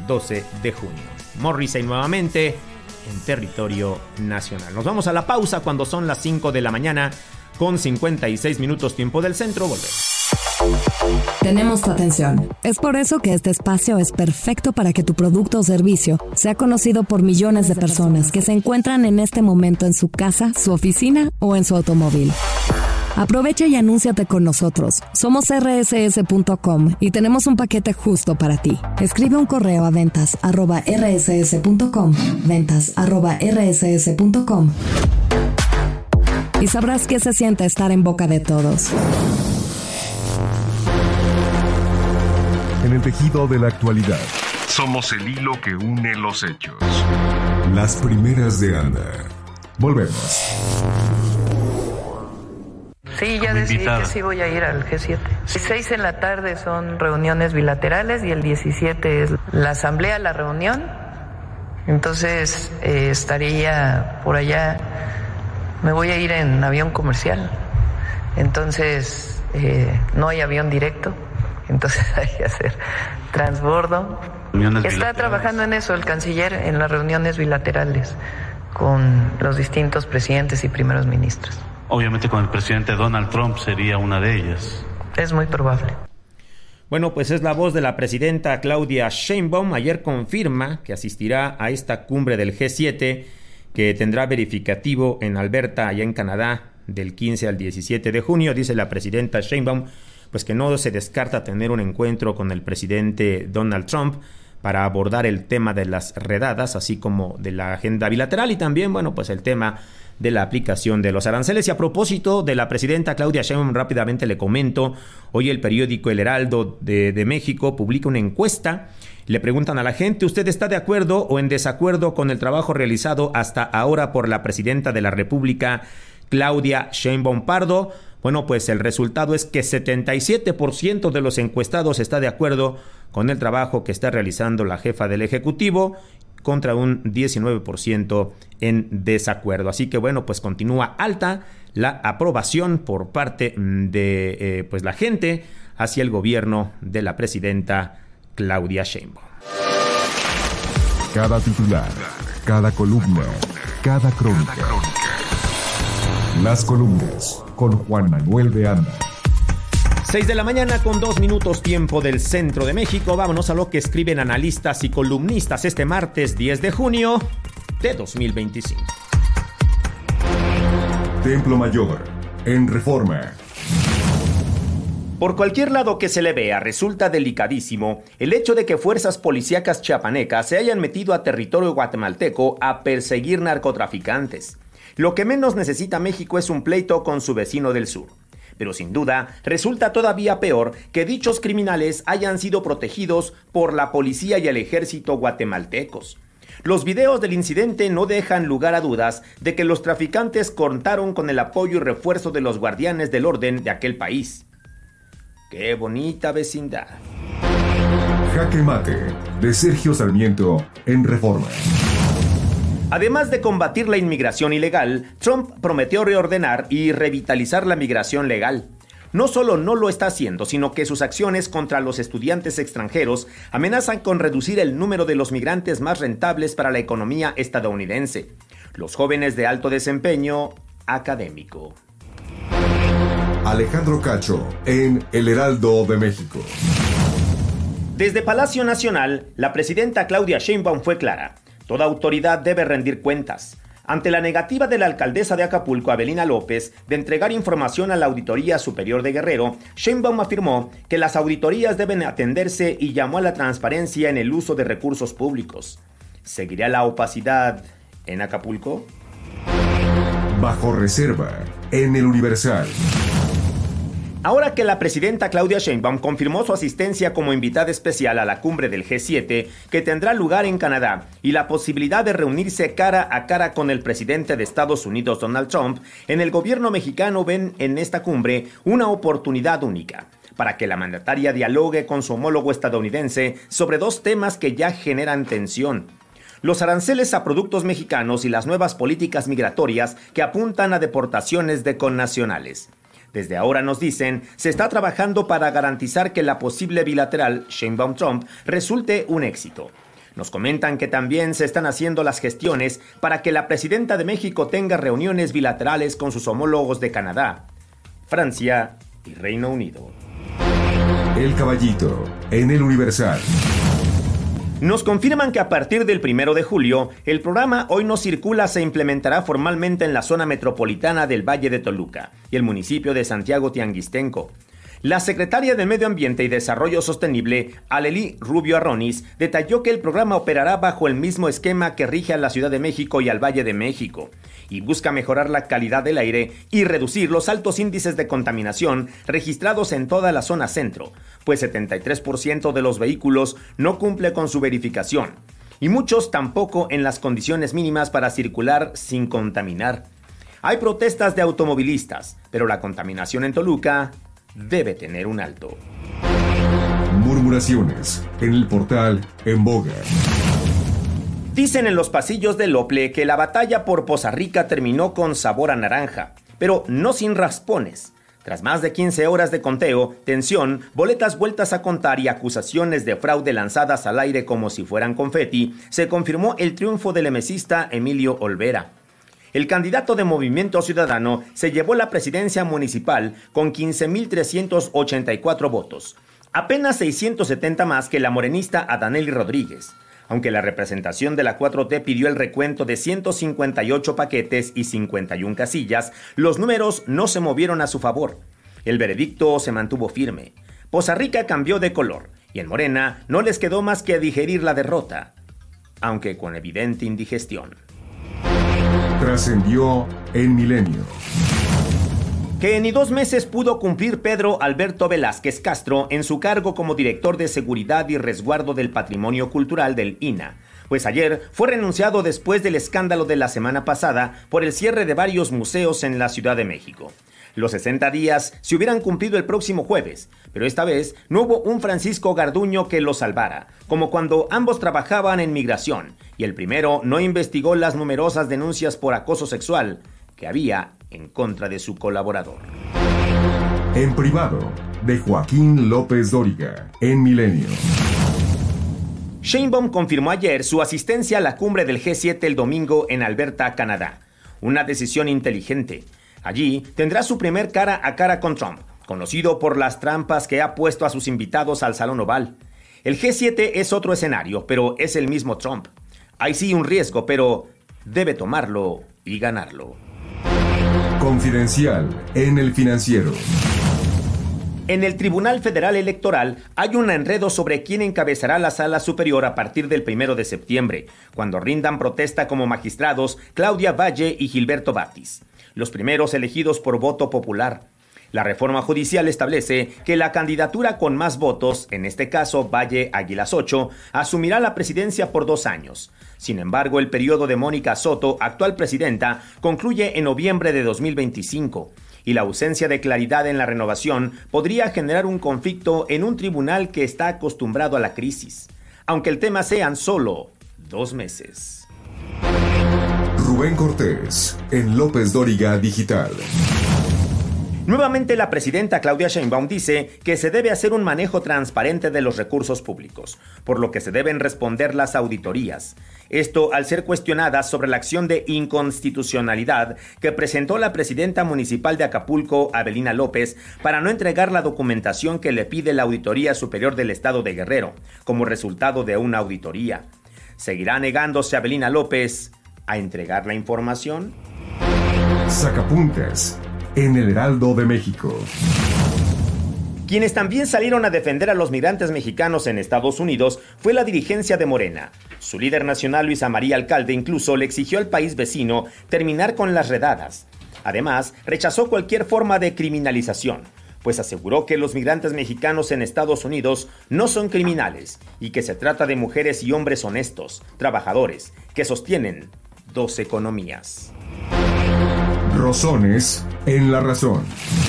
de junio. Morrissey nuevamente en territorio nacional. Nos vamos a la pausa cuando son las 5 de la mañana con 56 minutos tiempo del centro. Volvemos. Tenemos tu atención. Es por eso que este espacio es perfecto para que tu producto o servicio sea conocido por millones de personas que se encuentran en este momento en su casa, su oficina o en su automóvil. Aprovecha y anúnciate con nosotros. Somos rss.com y tenemos un paquete justo para ti. Escribe un correo a ventas@rss.com, ventas@rss.com, y sabrás qué se siente estar en boca de todos. En el tejido de la actualidad, somos el hilo que une los hechos. Las primeras de Ana. Volvemos. Sí, ya decidí que sí voy a ir al G7. El 6 en la tarde son reuniones bilaterales y el 17 es la asamblea, la reunión. Entonces estaría por allá, me voy a ir en avión comercial. Entonces no hay avión directo, entonces hay que hacer transbordo. Está trabajando en eso el canciller, en las reuniones bilaterales con los distintos presidentes y primeros ministros. Obviamente con el presidente Donald Trump sería una de ellas. Es muy probable. Bueno, pues es la voz de la presidenta Claudia Sheinbaum. Ayer confirma que asistirá a esta cumbre del G7 que tendrá verificativo en Alberta, allá en Canadá, del 15 al 17 de junio. Dice la presidenta Sheinbaum pues que no se descarta tener un encuentro con el presidente Donald Trump para abordar el tema de las redadas, así como de la agenda bilateral y también, bueno, pues el tema de la aplicación de los aranceles. Y a propósito de la presidenta Claudia Sheinbaum, rápidamente le comento, hoy el periódico El Heraldo de México publica una encuesta. Le preguntan a la gente, ¿usted está de acuerdo o en desacuerdo con el trabajo realizado hasta ahora por la presidenta de la República, Claudia Sheinbaum Pardo? Bueno, pues el resultado es que 77% de los encuestados está de acuerdo con el trabajo que está realizando la jefa del Ejecutivo, contra un 19% en desacuerdo. Así que bueno, pues continúa alta la aprobación por parte de pues la gente hacia el gobierno de la presidenta Claudia Sheinbaum. Cada titular, cada columna, cada crónica. Las columnas con Juan Manuel de Anda. 6 de la mañana con 2 minutos tiempo del centro de México. Vámonos a lo que escriben analistas y columnistas este martes 10 de junio de 2025. Templo Mayor, en Reforma. Por cualquier lado que se le vea, resulta delicadísimo el hecho de que fuerzas policíacas chiapanecas se hayan metido a territorio guatemalteco a perseguir narcotraficantes. Lo que menos necesita México es un pleito con su vecino del sur. Pero sin duda, resulta todavía peor que dichos criminales hayan sido protegidos por la policía y el ejército guatemaltecos. Los videos del incidente no dejan lugar a dudas de que los traficantes contaron con el apoyo y refuerzo de los guardianes del orden de aquel país. ¡Qué bonita vecindad! Jaque Mate, de Sergio Sarmiento, en Reforma. Además de combatir la inmigración ilegal, Trump prometió reordenar y revitalizar la migración legal. No solo no lo está haciendo, sino que sus acciones contra los estudiantes extranjeros amenazan con reducir el número de los migrantes más rentables para la economía estadounidense, los jóvenes de alto desempeño académico. Alejandro Cacho, en El Heraldo de México. Desde Palacio Nacional, la presidenta Claudia Sheinbaum fue clara. Toda autoridad debe rendir cuentas. Ante la negativa de la alcaldesa de Acapulco, Avelina López, de entregar información a la Auditoría Superior de Guerrero, Sheinbaum afirmó que las auditorías deben atenderse y llamó a la transparencia en el uso de recursos públicos. ¿Seguirá la opacidad en Acapulco? Bajo reserva, en El Universal. Ahora que la presidenta Claudia Sheinbaum confirmó su asistencia como invitada especial a la cumbre del G7, que tendrá lugar en Canadá, y la posibilidad de reunirse cara a cara con el presidente de Estados Unidos, Donald Trump, en el gobierno mexicano ven en esta cumbre una oportunidad única para que la mandataria dialogue con su homólogo estadounidense sobre dos temas que ya generan tensión: los aranceles a productos mexicanos y las nuevas políticas migratorias que apuntan a deportaciones de connacionales. Desde ahora, nos dicen, se está trabajando para garantizar que la posible bilateral Sheinbaum-Trump resulte un éxito. Nos comentan que también se están haciendo las gestiones para que la presidenta de México tenga reuniones bilaterales con sus homólogos de Canadá, Francia y Reino Unido. El Caballito, en El Universal. Nos confirman que a partir del 1 de julio, el programa Hoy No Circula se implementará formalmente en la zona metropolitana del Valle de Toluca y el municipio de Santiago Tianguistenco. La secretaria de Medio Ambiente y Desarrollo Sostenible, Alely Rubio Arronis, detalló que el programa operará bajo el mismo esquema que rige a la Ciudad de México y al Valle de México, y busca mejorar la calidad del aire y reducir los altos índices de contaminación registrados en toda la zona centro, pues 73% de los vehículos no cumple con su verificación, y muchos tampoco en las condiciones mínimas para circular sin contaminar. Hay protestas de automovilistas, pero la contaminación en Toluca debe tener un alto. Murmuraciones en el portal En Boga. Dicen en los pasillos del Ople que la batalla por Poza Rica terminó con sabor a naranja, pero no sin raspones. Tras más de 15 horas de conteo, tensión, boletas vueltas a contar y acusaciones de fraude lanzadas al aire como si fueran confeti, se confirmó el triunfo del emesista Emilio Olvera. El candidato de Movimiento Ciudadano se llevó la presidencia municipal con 15,384 votos, apenas 670 más que la morenista Adanely Rodríguez. Aunque la representación de la 4T pidió el recuento de 158 paquetes y 51 casillas, los números no se movieron a su favor. El veredicto se mantuvo firme. Poza Rica cambió de color, y en Morena no les quedó más que digerir la derrota, aunque con evidente indigestión. Trascendió en Milenio. Que ni 2 meses pudo cumplir Pedro Alberto Velázquez Castro en su cargo como director de Seguridad y Resguardo del Patrimonio Cultural del INAH, pues ayer fue renunciado después del escándalo de la semana pasada por el cierre de varios museos en la Ciudad de México. Los 60 días se hubieran cumplido el próximo jueves, pero esta vez no hubo un Francisco Garduño que lo salvara, como cuando ambos trabajaban en migración, y el primero no investigó las numerosas denuncias por acoso sexual que había en contra de su colaborador. En privado, de Joaquín López Dóriga, en Milenio. Sheinbaum confirmó ayer su asistencia a la cumbre del G7 el domingo en Alberta, Canadá. Una decisión inteligente. Allí tendrá su primer cara a cara con Trump, conocido por las trampas que ha puesto a sus invitados al Salón Oval. El G7 es otro escenario, pero es el mismo Trump. Hay sí un riesgo, pero debe tomarlo y ganarlo. Confidencial en El Financiero. En el Tribunal Federal Electoral hay un enredo sobre quién encabezará la Sala Superior a partir del 1 de septiembre, cuando rindan protesta como magistrados Claudia Valle y Gilberto Batis, los primeros elegidos por voto popular. La reforma judicial establece que la candidatura con más votos, en este caso Valle Águilas 8, asumirá la presidencia por 2 años. Sin embargo, el periodo de Mónica Soto, actual presidenta, concluye en noviembre de 2025. Y la ausencia de claridad en la renovación podría generar un conflicto en un tribunal que está acostumbrado a la crisis, aunque el tema sean solo 2 meses. Rubén Cortés, en López Dóriga Digital. Nuevamente la presidenta Claudia Sheinbaum dice que se debe hacer un manejo transparente de los recursos públicos, por lo que se deben responder las auditorías. Esto al ser cuestionada sobre la acción de inconstitucionalidad que presentó la presidenta municipal de Acapulco, Avelina López, para no entregar la documentación que le pide la Auditoría Superior del Estado de Guerrero, como resultado de una auditoría. ¿Seguirá negándose Avelina López a entregar la información? Sacapuntas en El Heraldo de México. Quienes también salieron a defender a los migrantes mexicanos en Estados Unidos fue la dirigencia de Morena. Su líder nacional, Luisa María Alcalde, incluso le exigió al país vecino terminar con las redadas. Además, rechazó cualquier forma de criminalización, pues aseguró que los migrantes mexicanos en Estados Unidos no son criminales y que se trata de mujeres y hombres honestos, trabajadores, que sostienen 2 economías. Rosones en La Razón.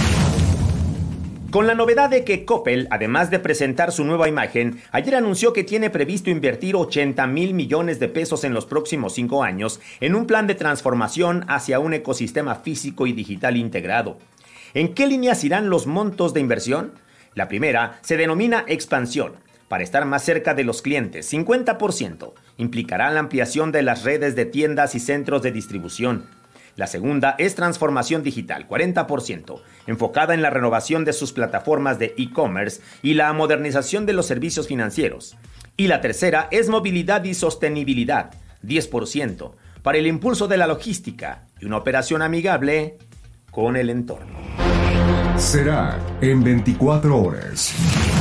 Con la novedad de que Coppel, además de presentar su nueva imagen, ayer anunció que tiene previsto invertir 80,000 millones de pesos en los próximos 5 años en un plan de transformación hacia un ecosistema físico y digital integrado. ¿En qué líneas irán los montos de inversión? La primera se denomina expansión, para estar más cerca de los clientes, 50%. Implicará la ampliación de las redes de tiendas y centros de distribución. La segunda es transformación digital, 40%, enfocada en la renovación de sus plataformas de e-commerce y la modernización de los servicios financieros. Y la tercera es movilidad y sostenibilidad, 10%, para el impulso de la logística y una operación amigable con el entorno. Será en 24 horas.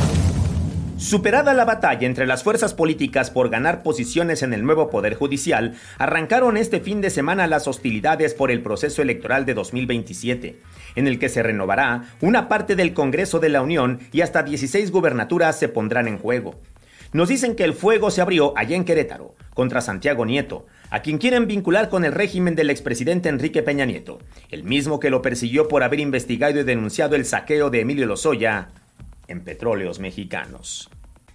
Superada la batalla entre las fuerzas políticas por ganar posiciones en el nuevo Poder Judicial, arrancaron este fin de semana las hostilidades por el proceso electoral de 2027, en el que se renovará una parte del Congreso de la Unión y hasta 16 gubernaturas se pondrán en juego. Nos dicen que el fuego se abrió allá en Querétaro, contra Santiago Nieto, a quien quieren vincular con el régimen del expresidente Enrique Peña Nieto, el mismo que lo persiguió por haber investigado y denunciado el saqueo de Emilio Lozoya en Petróleos Mexicanos.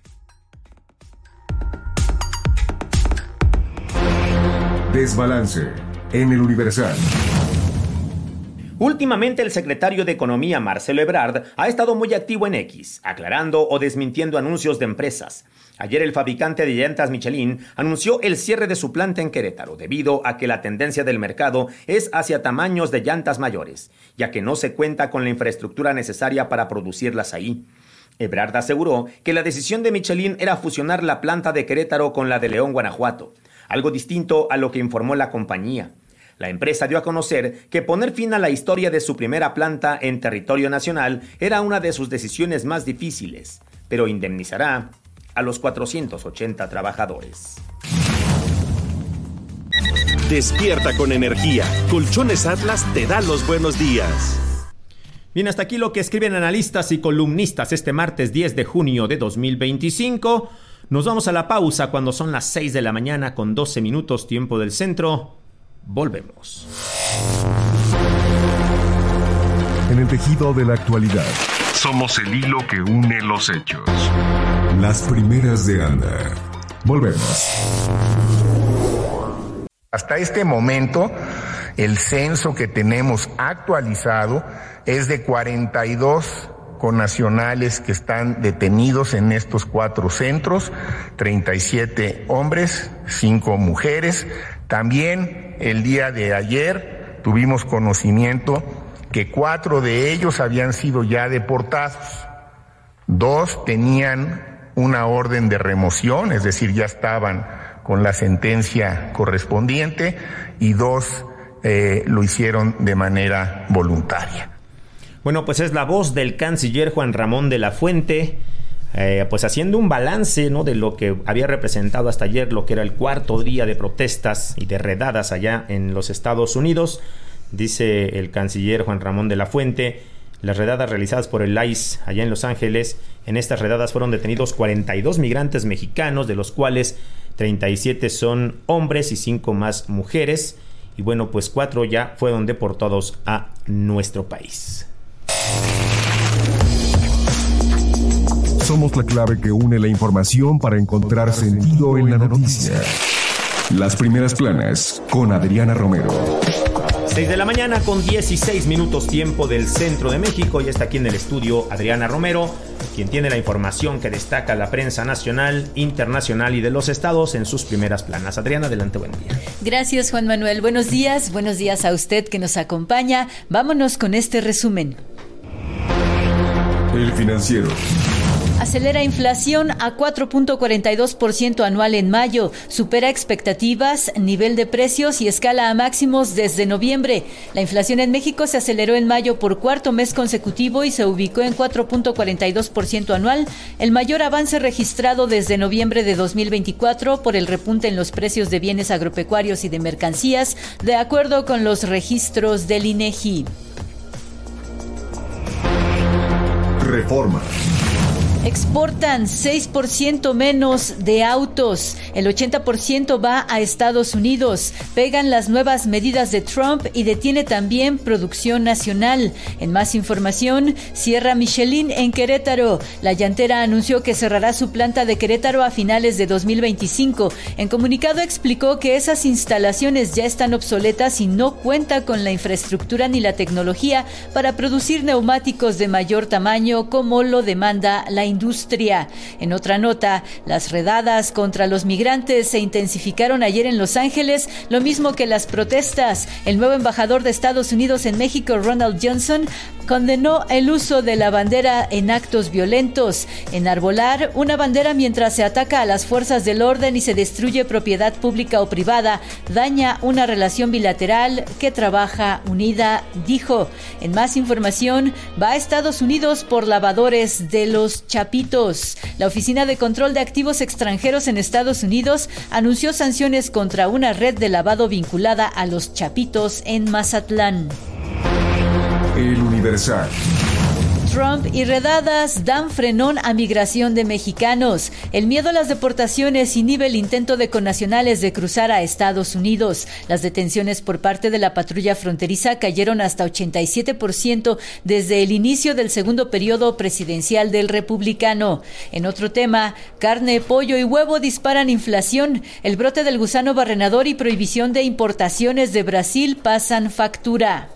Desbalance en El Universal. Últimamente el secretario de Economía, Marcelo Ebrard, ha estado muy activo en X, aclarando o desmintiendo anuncios de empresas. Ayer el fabricante de llantas Michelin anunció el cierre de su planta en Querétaro, debido a que la tendencia del mercado es hacia tamaños de llantas mayores, ya que no se cuenta con la infraestructura necesaria para producirlas ahí. Ebrard aseguró que la decisión de Michelin era fusionar la planta de Querétaro con la de León, Guanajuato, algo distinto a lo que informó la compañía. La empresa dio a conocer que poner fin a la historia de su primera planta en territorio nacional era una de sus decisiones más difíciles, pero indemnizará a los 480 trabajadores. Despierta con energía. Colchones Atlas te da los buenos días. Bien, hasta aquí lo que escriben analistas y columnistas este martes 10 de junio de 2025. Nos vamos a la pausa cuando son las 6 de la mañana con 12 minutos tiempo del centro. Volvemos. En el tejido de la actualidad, somos el hilo que une los hechos. Las primeras de Ana. Volvemos. Hasta este momento, el censo que tenemos actualizado es de 42 connacionales que están detenidos en estos 4 centros, 37 hombres, 5 mujeres. También el día de ayer tuvimos conocimiento que 4 de ellos habían sido ya deportados. 2 tenían una orden de remoción, es decir, ya estaban con la sentencia correspondiente, y 2 lo hicieron de manera voluntaria. Bueno, pues es la voz del canciller Juan Ramón de la Fuente, pues haciendo un balance, ¿no?, de lo que había representado hasta ayer, lo que era el cuarto día de protestas y de redadas allá en los Estados Unidos. Dice el canciller Juan Ramón de la Fuente: las redadas realizadas por el ICE allá en Los Ángeles, en estas redadas fueron detenidos 42 migrantes mexicanos, de los cuales 37 son hombres y 5 más mujeres. Y bueno, pues 4 ya fueron deportados a nuestro país. Somos la clave que une la información para encontrar sentido en la noticia. Las primeras planas con Adriana Romero. 6 de la mañana con 16 minutos tiempo del centro de México. Ya está aquí en el estudio Adriana Romero, quien tiene la información que destaca la prensa nacional, internacional y de los estados en sus primeras planas. Adriana, adelante, buen día. Gracias, Juan Manuel. Buenos días a usted que nos acompaña. Vámonos con este resumen. El Financiero. Acelera inflación a 4.42% anual en mayo, supera expectativas, nivel de precios y escala a máximos desde noviembre. La inflación en México se aceleró en mayo por cuarto mes consecutivo y se ubicó en 4.42% anual, el mayor avance registrado desde noviembre de 2024 por el repunte en los precios de bienes agropecuarios y de mercancías, de acuerdo con los registros del INEGI. Reforma. Exportan 6% menos de autos. El 80% va a Estados Unidos. Pegan las nuevas medidas de Trump y detiene también producción nacional. En más información, cierra Michelin en Querétaro. La llantera anunció que cerrará su planta de Querétaro a finales de 2025. En comunicado explicó que esas instalaciones ya están obsoletas y no cuenta con la infraestructura ni la tecnología para producir neumáticos de mayor tamaño como lo demanda la industria. En otra nota, las redadas contra los migrantes se intensificaron ayer en Los Ángeles, lo mismo que las protestas. El nuevo embajador de Estados Unidos en México, Ronald Johnson, condenó el uso de la bandera en actos violentos. Enarbolar una bandera mientras se ataca a las fuerzas del orden y se destruye propiedad pública o privada daña una relación bilateral que trabaja unida, dijo. En más información, va a Estados Unidos por lavadores de los chapitos. La Oficina de Control de Activos Extranjeros en Estados Unidos anunció sanciones contra una red de lavado vinculada a los chapitos en Mazatlán. El Universal. Trump y redadas dan frenón a migración de mexicanos. El miedo a las deportaciones inhibe el intento de connacionales de cruzar a Estados Unidos. Las detenciones por parte de la patrulla fronteriza cayeron hasta 87% desde el inicio del segundo periodo presidencial del republicano. En otro tema, carne, pollo y huevo disparan inflación. El brote del gusano barrenador y prohibición de importaciones de Brasil pasan factura.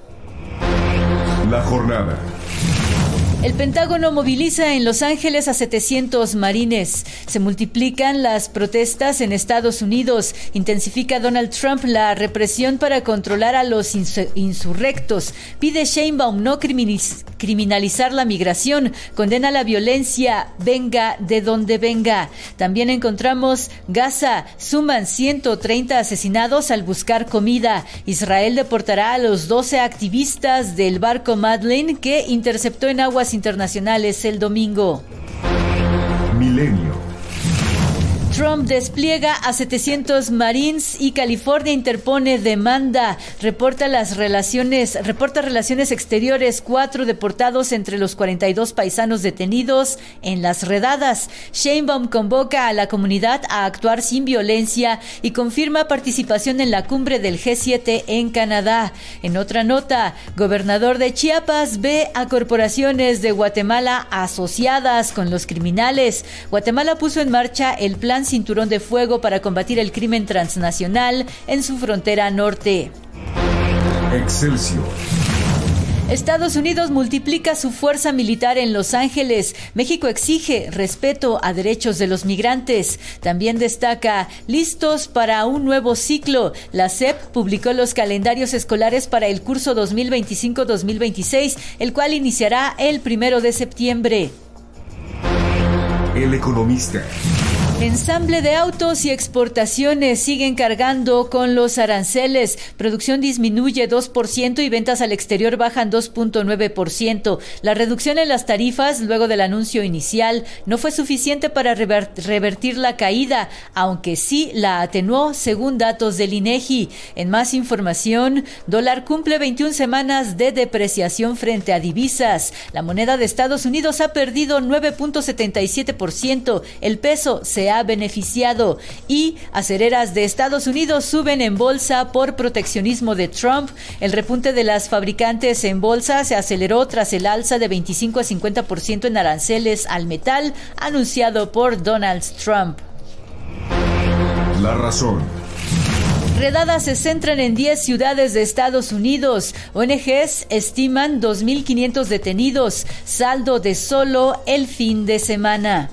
La jornada. El Pentágono moviliza en Los Ángeles a 700 marines. Se multiplican las protestas en Estados Unidos. Intensifica Donald Trump la represión para controlar a los insurrectos. Pide Sheinbaum no criminalizar la migración. Condena la violencia, venga de donde venga. También encontramos Gaza. Suman 130 asesinados al buscar comida. Israel deportará a los 12 activistas del barco Madeleine que interceptó en aguas internacionales el domingo. Milenio. Trump despliega a 700 Marines y California interpone demanda. Reporta relaciones exteriores, 4 deportados entre los 42 paisanos detenidos en las redadas. Sheinbaum convoca a la comunidad a actuar sin violencia y confirma participación en la cumbre del G7 en Canadá. En otra nota, gobernador de Chiapas ve a corporaciones de Guatemala asociadas con los criminales. Guatemala puso en marcha el Plan cinturón de fuego para combatir el crimen transnacional en su frontera norte. Excelsior. Estados Unidos multiplica su fuerza militar en Los Ángeles. México exige respeto a derechos de los migrantes. También destaca, listos para un nuevo ciclo. La SEP publicó los calendarios escolares para el curso 2025-2026, el cual iniciará el 1 de septiembre. El Economista. Ensamble de autos y exportaciones siguen cargando con los aranceles. Producción disminuye 2% y ventas al exterior bajan 2.9%. La reducción en las tarifas, luego del anuncio inicial, no fue suficiente para revertir la caída, aunque sí la atenuó, según datos del INEGI. En más información, dólar cumple 21 semanas de depreciación frente a divisas. La moneda de Estados Unidos ha perdido 9.77%. El peso se ha beneficiado y acereras de Estados Unidos suben en bolsa por proteccionismo de Trump. El repunte de las fabricantes en bolsa se aceleró tras el alza de 25 a 50% en aranceles al metal anunciado por Donald Trump. La razón. Redadas se centran en 10 ciudades de Estados Unidos. ONGs estiman 2.500 detenidos, saldo de solo el fin de semana.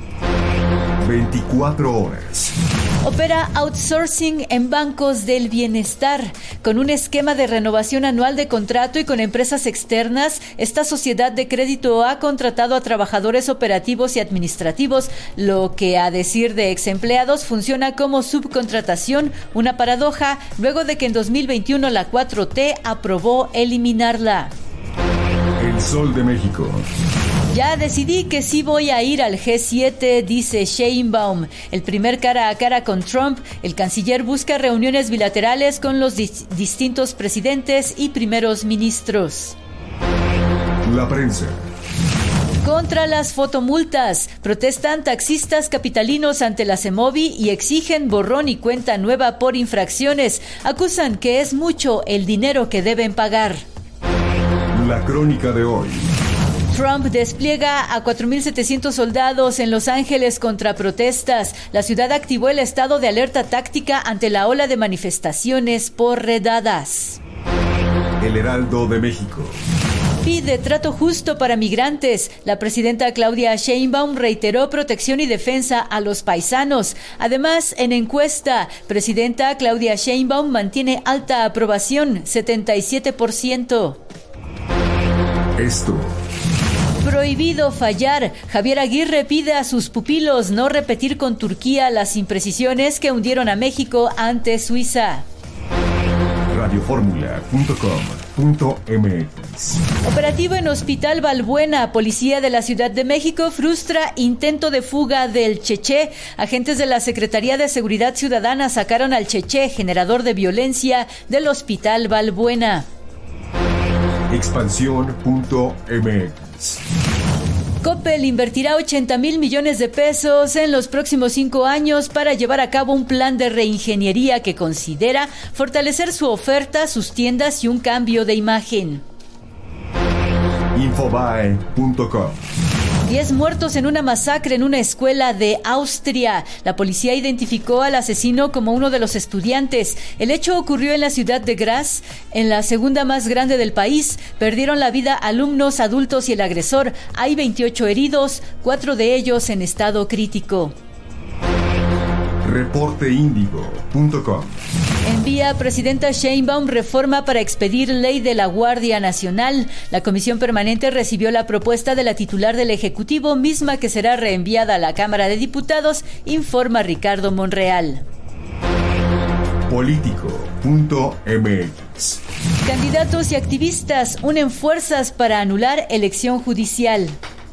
24 horas. Opera outsourcing en bancos del bienestar. Con un esquema de renovación anual de contrato y con empresas externas, esta sociedad de crédito ha contratado a trabajadores operativos y administrativos, lo que, a decir de exempleados, funciona como subcontratación, una paradoja, luego de que en 2021 la 4T aprobó eliminarla. El Sol de México. Ya decidí que sí voy a ir al G7, dice Sheinbaum. El primer cara a cara con Trump, el canciller busca reuniones bilaterales con los distintos presidentes y primeros ministros. La prensa. Contra las fotomultas, protestan taxistas capitalinos ante la CEMOVI y exigen borrón y cuenta nueva por infracciones. Acusan que es mucho el dinero que deben pagar. La crónica de hoy. Trump despliega a 4.700 soldados en Los Ángeles contra protestas. La ciudad activó el estado de alerta táctica ante la ola de manifestaciones por redadas. El Heraldo de México. Pide trato justo para migrantes. La presidenta Claudia Sheinbaum reiteró protección y defensa a los paisanos. Además, en encuesta, presidenta Claudia Sheinbaum mantiene alta aprobación, 77%. Esto. Prohibido fallar. Javier Aguirre pide a sus pupilos no repetir con Turquía las imprecisiones que hundieron a México ante Suiza. Radioformula.com.mx. Operativo en Hospital Balbuena. Policía de la Ciudad de México frustra intento de fuga del Cheche. Agentes de la Secretaría de Seguridad Ciudadana sacaron al Cheche, generador de violencia, del Hospital Balbuena. Expansión.mx. Coppel invertirá 80,000 millones de pesos en los próximos 5 años para llevar a cabo un plan de reingeniería que considera fortalecer su oferta, sus tiendas y un cambio de imagen. Infobae.com. 10 muertos en una masacre en una escuela de Austria. La policía identificó al asesino como uno de los estudiantes. El hecho ocurrió en la ciudad de Graz, en la segunda más grande del país. Perdieron la vida alumnos, adultos y el agresor. Hay 28 heridos, 4 de ellos en estado crítico. Reporteindigo.com. Envía presidenta Sheinbaum reforma para expedir ley de la Guardia Nacional. La comisión permanente recibió la propuesta de la titular del Ejecutivo, misma que será reenviada a la Cámara de Diputados, informa Ricardo Monreal. Político.mx. Candidatos y activistas unen fuerzas para anular elección judicial.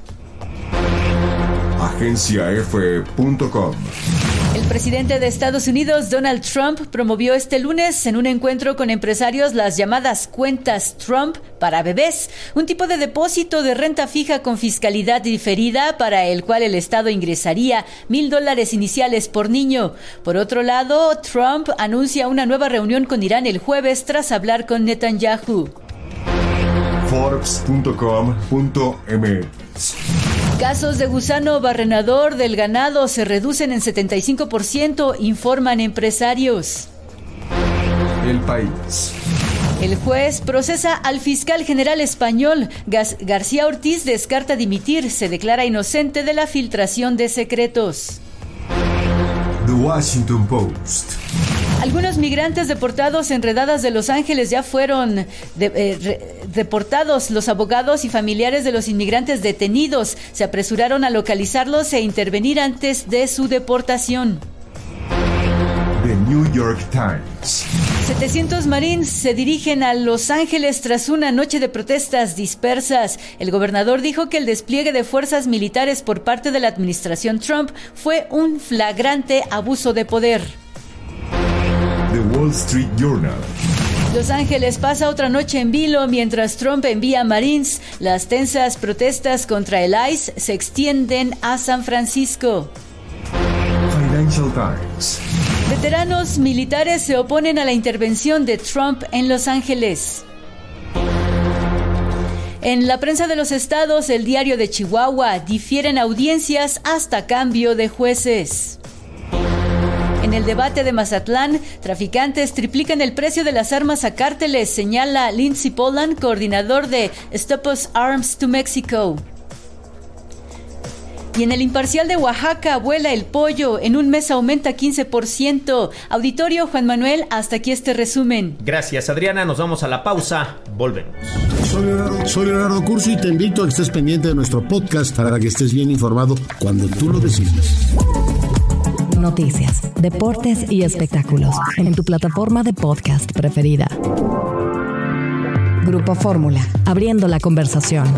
Agenciaf.com. El presidente de Estados Unidos, Donald Trump, promovió este lunes en un encuentro con empresarios las llamadas cuentas Trump para bebés, un tipo de depósito de renta fija con fiscalidad diferida para el cual el Estado ingresaría $1,000 iniciales por niño. Por otro lado, Trump anuncia una nueva reunión con Irán el jueves tras hablar con Netanyahu. Forbes.com.mx. Casos de gusano barrenador del ganado se reducen en 75%, informan empresarios. El País. El juez procesa al fiscal general español. García Ortiz descarta dimitir, se declara inocente de la filtración de secretos. The Washington Post. Algunos migrantes deportados en redadas de Los Ángeles ya fueron deportados. Los abogados y familiares de los inmigrantes detenidos se apresuraron a localizarlos e intervenir antes de su deportación. The New York Times. 700 marines se dirigen a Los Ángeles tras una noche de protestas dispersas. El gobernador dijo que el despliegue de fuerzas militares por parte de la administración Trump fue un flagrante abuso de poder. The Wall Street Journal. Los Ángeles pasa otra noche en vilo mientras Trump envía Marines. Las tensas protestas contra el ICE se extienden a San Francisco. Financial Times. Veteranos militares se oponen a la intervención de Trump en Los Ángeles. En la prensa de los estados, el Diario de Chihuahua, difieren audiencias hasta cambio de jueces. En el debate de Mazatlán, traficantes triplican el precio de las armas a cárteles, señala Lindsey Poland, coordinador de Stop Us Arms to Mexico. Y en el Imparcial de Oaxaca vuela el pollo, en un mes aumenta 15%. Auditorio, Juan Manuel, hasta aquí este resumen. Gracias, Adriana, nos vamos a la pausa, volvemos. Soy Leonardo Curcio y te invito a que estés pendiente de nuestro podcast para que estés bien informado cuando tú lo decidas. Noticias, deportes y espectáculos en tu plataforma de podcast preferida. Grupo Fórmula, abriendo la conversación.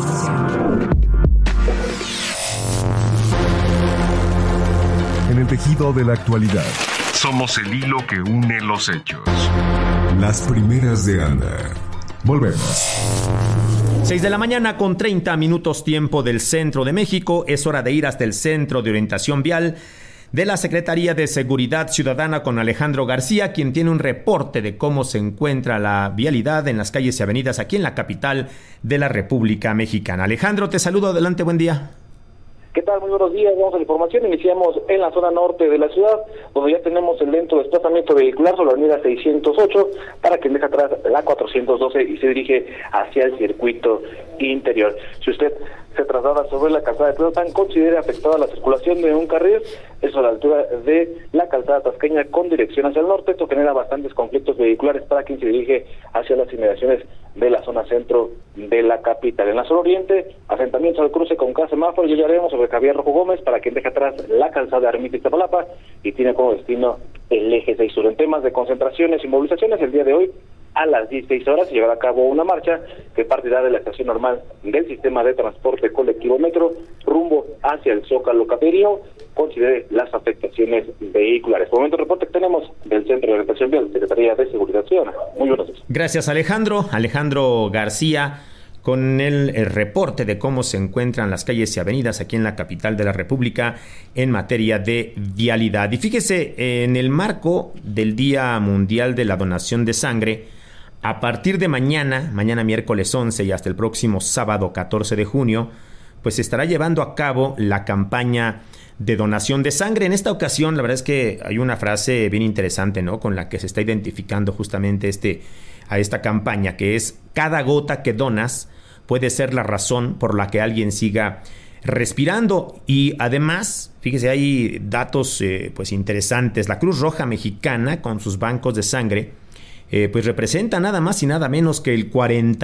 En el tejido de la actualidad, somos el hilo que une los hechos. Las primeras de Ana. Volvemos. 6 de la mañana con 30 minutos tiempo del centro de México. Es hora de ir hasta el Centro de Orientación Vial de la Secretaría de Seguridad Ciudadana con Alejandro García, quien tiene un reporte de cómo se encuentra la vialidad en las calles y avenidas aquí en la capital de la República Mexicana. Alejandro, te saludo. Adelante, buen día. ¿Qué tal? Muy buenos días. Vamos a la información. Iniciamos en la zona norte de la ciudad, donde ya tenemos el lento desplazamiento vehicular sobre la avenida 608, para quien deja atrás la 412 y se dirige hacia el circuito interior. Si usted se traslada sobre la calzada de Tlalpan, considere afectada la circulación de un carril, eso a la altura de la calzada tasqueña con dirección hacia el norte. Esto genera bastantes conflictos vehiculares para quien se dirige hacia las inmediaciones de la zona centro de la capital. En la zona oriente, asentamientos al cruce con cada semáforo, llegaremos sobre Javier Rojo Gómez para quien deja atrás la calzada de Ermita y Iztapalapa y tiene como destino el eje 6 sur. En temas de concentraciones y movilizaciones, el día de hoy a las 16 horas se llevará a cabo una marcha que partirá de la estación normal del sistema de transporte colectivo Metro rumbo hacia el Zócalo Capitalino. Considere las afectaciones vehiculares. Por el momento, el reporte que tenemos del Centro de Orientación Vial, Secretaría de Seguridad Ciudadana. Muy buenos días. Gracias, Alejandro. Alejandro García con el reporte de cómo se encuentran las calles y avenidas aquí en la capital de la República en materia de vialidad. Y fíjese, en el marco del Día Mundial de la Donación de Sangre, a partir de mañana miércoles 11 y hasta el próximo sábado 14 de junio, pues se estará llevando a cabo la campaña de donación de sangre. En esta ocasión, la verdad es que hay una frase bien interesante, ¿no?, con la que se está identificando justamente a esta campaña, que es: cada gota que donas puede ser la razón por la que alguien siga respirando. Y además, fíjese, hay datos pues interesantes. La Cruz Roja Mexicana, con sus bancos de sangre, pues representa nada más y nada menos que el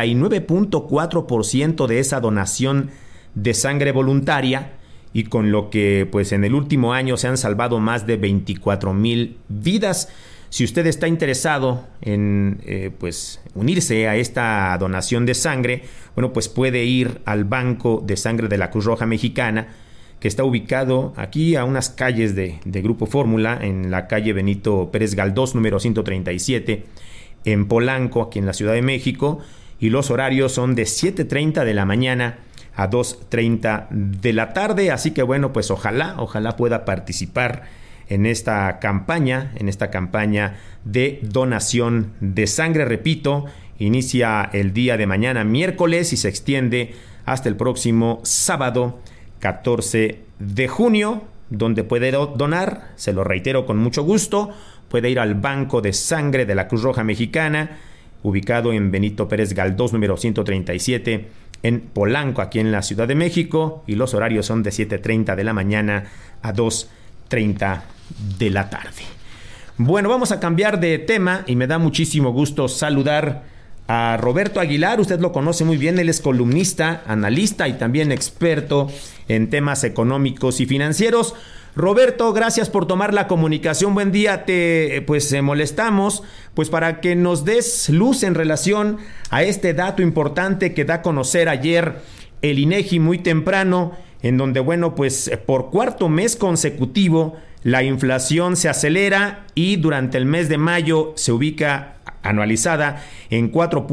49.4% de esa donación de sangre voluntaria, y con lo que pues en el último año se han salvado más de 24,000 vidas. Si usted está interesado en pues unirse a esta donación de sangre, bueno, pues puede ir al Banco de Sangre de la Cruz Roja Mexicana, que está ubicado aquí a unas calles de Grupo Fórmula, en la calle Benito Pérez Galdós, número 137, en Polanco, aquí en la Ciudad de México, y los horarios son de 7:30 de la mañana a 2:30 de la tarde. Así que bueno, pues ojalá pueda participar en esta campaña de donación de sangre. Repito, inicia el día de mañana miércoles y se extiende hasta el próximo sábado 14 de junio, donde puede donar, se lo reitero con mucho gusto, puede ir al Banco de Sangre de la Cruz Roja Mexicana, ubicado en Benito Pérez Galdós, número 137, en Polanco, aquí en la Ciudad de México, y los horarios son de 7:30 de la mañana a 2:30 de la tarde. Bueno, vamos a cambiar de tema y me da muchísimo gusto saludar a Roberto Aguilar. Usted lo conoce muy bien, él es columnista, analista y también experto en temas económicos y financieros. Roberto, gracias por tomar la comunicación. Buen día, te molestamos pues para que nos des luz en relación a este dato importante que da a conocer ayer el INEGI muy temprano, en donde, bueno, pues por cuarto mes consecutivo la inflación se acelera y durante el mes de mayo se ubica anualizada en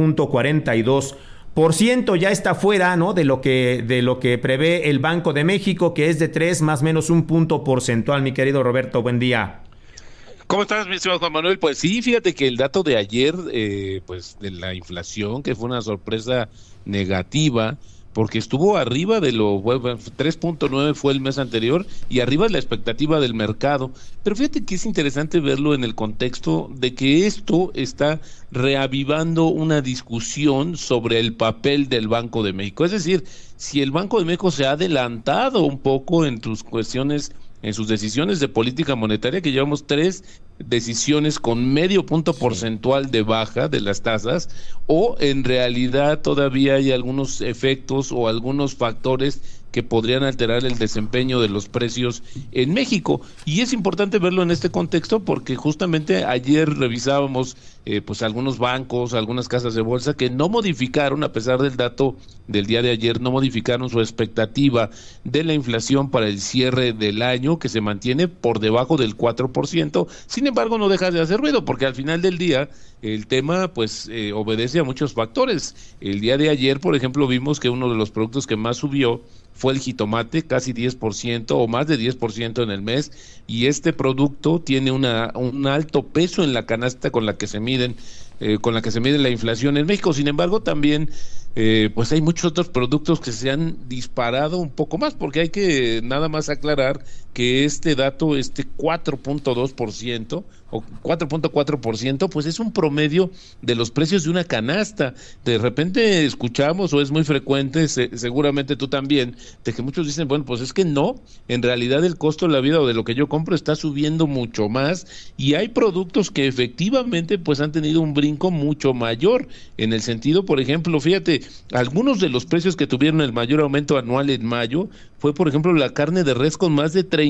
4.42%. Ya está fuera, ¿no?, de lo que prevé el Banco de México, que es de 3 más o menos un punto porcentual. Mi querido Roberto, buen día. ¿Cómo estás, mi estimado Juan Manuel? Pues sí, fíjate que el dato de ayer, pues de la inflación, que fue una sorpresa negativa, porque estuvo arriba de lo 3.9 fue el mes anterior y arriba de la expectativa del mercado. Pero fíjate que es interesante verlo en el contexto de que esto está reavivando una discusión sobre el papel del Banco de México. Es decir, si el Banco de México se ha adelantado un poco en sus cuestiones, en sus decisiones de política monetaria, que llevamos 3 decisiones con medio punto porcentual de baja de las tasas, o en realidad todavía hay algunos efectos o algunos factores que podrían alterar el desempeño de los precios en México. Y es importante verlo en este contexto porque justamente ayer revisábamos pues algunos bancos, algunas casas de bolsa que no modificaron, a pesar del dato del día de ayer, no modificaron su expectativa de la inflación para el cierre del año, que se mantiene por debajo del 4%. Sin embargo, no deja de hacer ruido, porque al final del día el tema pues obedece a muchos factores. El día de ayer, por ejemplo, vimos que uno de los productos que más subió fue el jitomate, casi 10% o más de 10% en el mes, y este producto tiene un alto peso en la canasta con la que se mide la inflación en México. Sin embargo, también pues hay muchos otros productos que se han disparado un poco más, porque hay que nada más aclarar que este dato, 4.2% o 4.4%, pues es un promedio de los precios de una canasta. De repente escuchamos, o es muy frecuente, seguramente tú también, de que muchos dicen, bueno, pues es que no, en realidad el costo de la vida o de lo que yo compro está subiendo mucho más, y hay productos que efectivamente pues han tenido un brinco mucho mayor, en el sentido, por ejemplo, fíjate, algunos de los precios que tuvieron el mayor aumento anual en mayo fue, por ejemplo, la carne de res con más de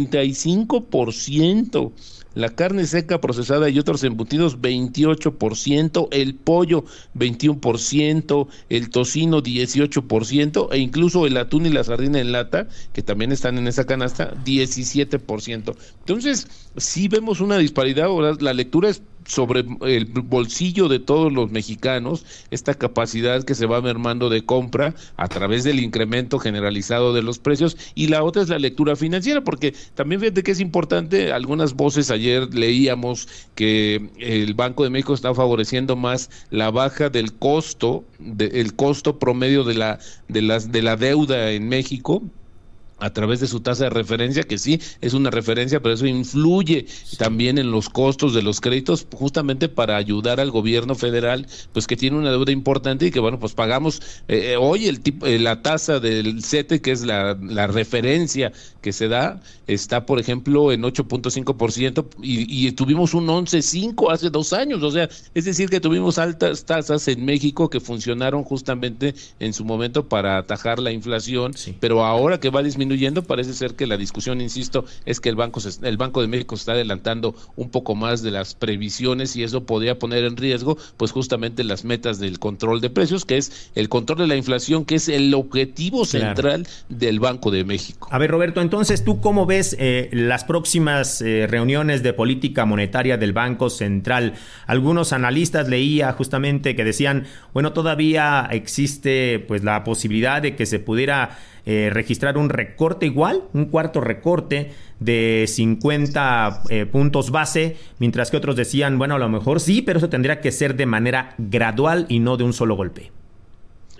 35%, la carne seca procesada y otros embutidos 28%, el pollo 21%, el tocino 18%, e incluso el atún y la sardina en lata, que también están en esa canasta, 17%. Entonces, sí vemos una disparidad. Ahora la lectura es sobre el bolsillo de todos los mexicanos, esta capacidad que se va mermando de compra a través del incremento generalizado de los precios, y la otra es la lectura financiera, porque también fíjate que es importante, algunas voces ayer leíamos que el Banco de México está favoreciendo más la baja del costo, el costo promedio de la deuda en México, a través de su tasa de referencia, que sí es una referencia, pero eso influye también en los costos de los créditos, justamente para ayudar al gobierno federal, pues que tiene una deuda importante y que, bueno, pues pagamos hoy la tasa del CETE, que es la referencia que se da, está, por ejemplo, en 8.5%, y tuvimos un 11.5 hace 2 años, o sea, es decir, que tuvimos altas tasas en México que funcionaron justamente en su momento para atajar la inflación, sí. Pero ahora que va disminuyendo, parece ser que la discusión, insisto, es que el Banco de México se está adelantando un poco más de las previsiones, y eso podría poner en riesgo pues justamente las metas del control de precios, que es el control de la inflación, que es el objetivo central del Banco de México. A ver, Roberto, entonces, ¿tú cómo ves las próximas reuniones de política monetaria del Banco Central? Algunos analistas leía justamente que decían, bueno, todavía existe pues la posibilidad de que se pudiera registrar un recorte igual, un cuarto recorte de 50 puntos base, mientras que otros decían, bueno, a lo mejor sí, pero eso tendría que ser de manera gradual y no de un solo golpe.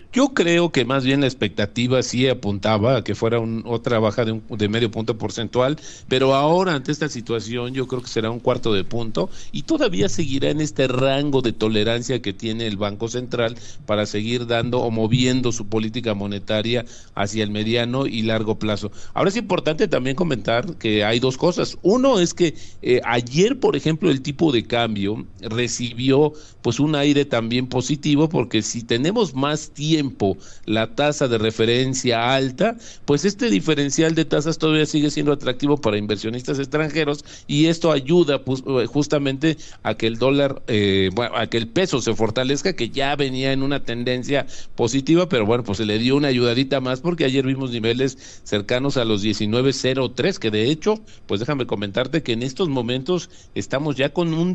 Yo creo que más bien la expectativa sí apuntaba a que fuera otra baja de medio punto porcentual, pero ahora ante esta situación yo creo que será un cuarto de punto y todavía seguirá en este rango de tolerancia que tiene el Banco Central para seguir dando o moviendo su política monetaria hacia el mediano y largo plazo. Ahora es importante también comentar que hay dos cosas. Uno es que ayer, por ejemplo, el tipo de cambio recibió pues un aire también positivo, porque si tenemos más tiempo la tasa de referencia alta, pues este diferencial de tasas todavía sigue siendo atractivo para inversionistas extranjeros y esto ayuda pues, justamente a que el dólar, a que el peso se fortalezca, que ya venía en una tendencia positiva, pero bueno, pues se le dio una ayudadita más porque ayer vimos niveles cercanos a los 19.03, que de hecho, pues déjame comentarte que en estos momentos estamos ya con un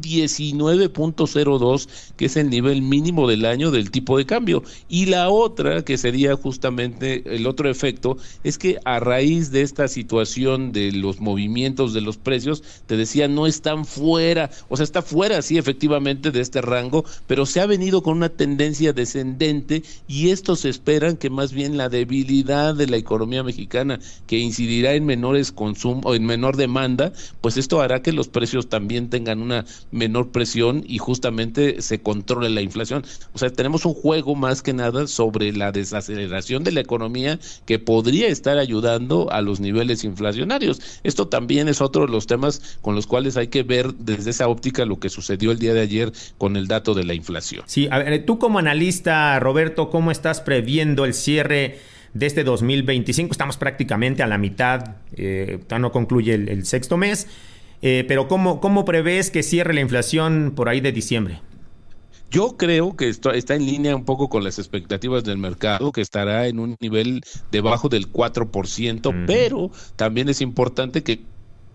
19.02, que es el nivel mínimo del año del tipo de cambio. Y la otra, que sería justamente el otro efecto, es que a raíz de esta situación de los movimientos de los precios, te decía, no están fuera, o sea, está fuera sí efectivamente de este rango, pero se ha venido con una tendencia descendente y esto se esperan que más bien la debilidad de la economía mexicana, que incidirá en menores consumos o en menor demanda, pues esto hará que los precios también tengan una menor presión y justamente se controle la inflación. O sea, tenemos un juego más que nada sobre la desaceleración de la economía que podría estar ayudando a los niveles inflacionarios. Esto también es otro de los temas con los cuales hay que ver desde esa óptica lo que sucedió el día de ayer con el dato de la inflación. Sí, a ver, tú como analista, Roberto, ¿cómo estás previendo el cierre de este 2025? Estamos prácticamente a la mitad, no concluye el sexto mes, pero ¿cómo prevés que cierre la inflación por ahí de diciembre? Yo creo que esto está en línea un poco con las expectativas del mercado, que estará en un nivel debajo del 4%, pero también es importante que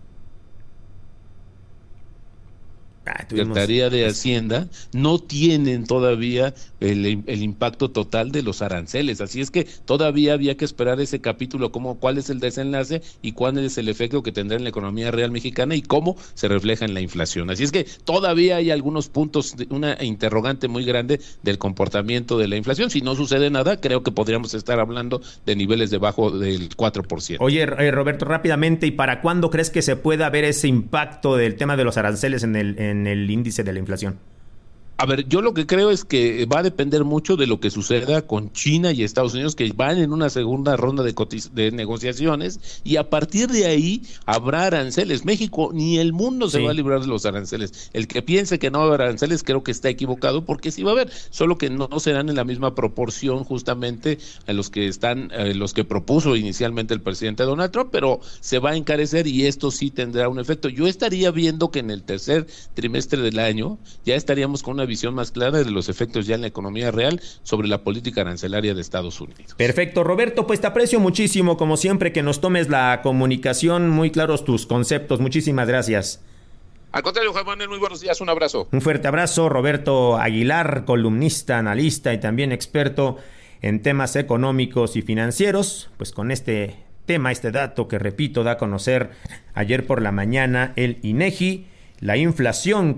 Secretaría de Hacienda no tienen todavía el impacto total de los aranceles, así es que todavía había que esperar ese capítulo, cuál es el desenlace y cuál es el efecto que tendrá en la economía real mexicana y cómo se refleja en la inflación. Así es que todavía hay algunos puntos, una interrogante muy grande del comportamiento de la inflación. Si no sucede nada, creo que podríamos estar hablando de niveles debajo del 4%. Oye, Roberto, rápidamente, ¿y para cuándo crees que se pueda ver ese impacto del tema de los aranceles en el índice de la inflación? A ver, yo lo que creo es que va a depender mucho de lo que suceda con China y Estados Unidos, que van en una segunda ronda de negociaciones, y a partir de ahí habrá aranceles. México ni el mundo se va a librar de los aranceles. El que piense que no va a haber aranceles creo que está equivocado, porque sí va a haber, solo que no serán en la misma proporción justamente a los que propuso inicialmente el presidente Donald Trump, pero se va a encarecer y esto sí tendrá un efecto. Yo estaría viendo que en el tercer trimestre del año ya estaríamos con una visión más clara de los efectos ya en la economía real sobre la política arancelaria de Estados Unidos. Perfecto, Roberto, pues te aprecio muchísimo, como siempre, que nos tomes la comunicación, muy claros tus conceptos. Muchísimas gracias. Al contrario, Juan Manuel, muy buenos días, un abrazo. Un fuerte abrazo, Roberto Aguilar, columnista, analista y también experto en temas económicos y financieros. Pues con este tema, este dato que, repito, da a conocer ayer por la mañana el INEGI, la inflación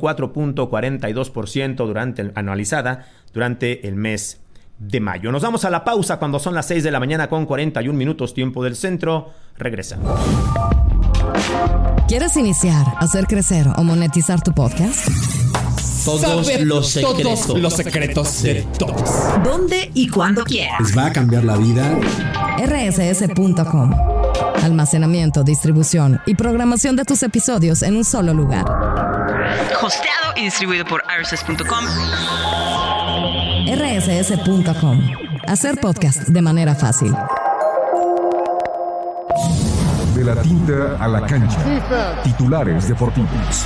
4.42% anualizada durante el mes de mayo. Nos vamos a la pausa cuando son las 6 de la mañana con 41 minutos, tiempo del centro. Regresamos. ¿Quieres iniciar, hacer crecer o monetizar tu podcast? Todos los secretos de todos. ¿Dónde y cuándo quieras? Les va a cambiar la vida. rss.com. Almacenamiento, distribución y programación de tus episodios en un solo lugar. Hosteado y distribuido por rss.com. rss.com. Hacer podcast de manera fácil. De la tinta a la cancha. Titulares deportivos.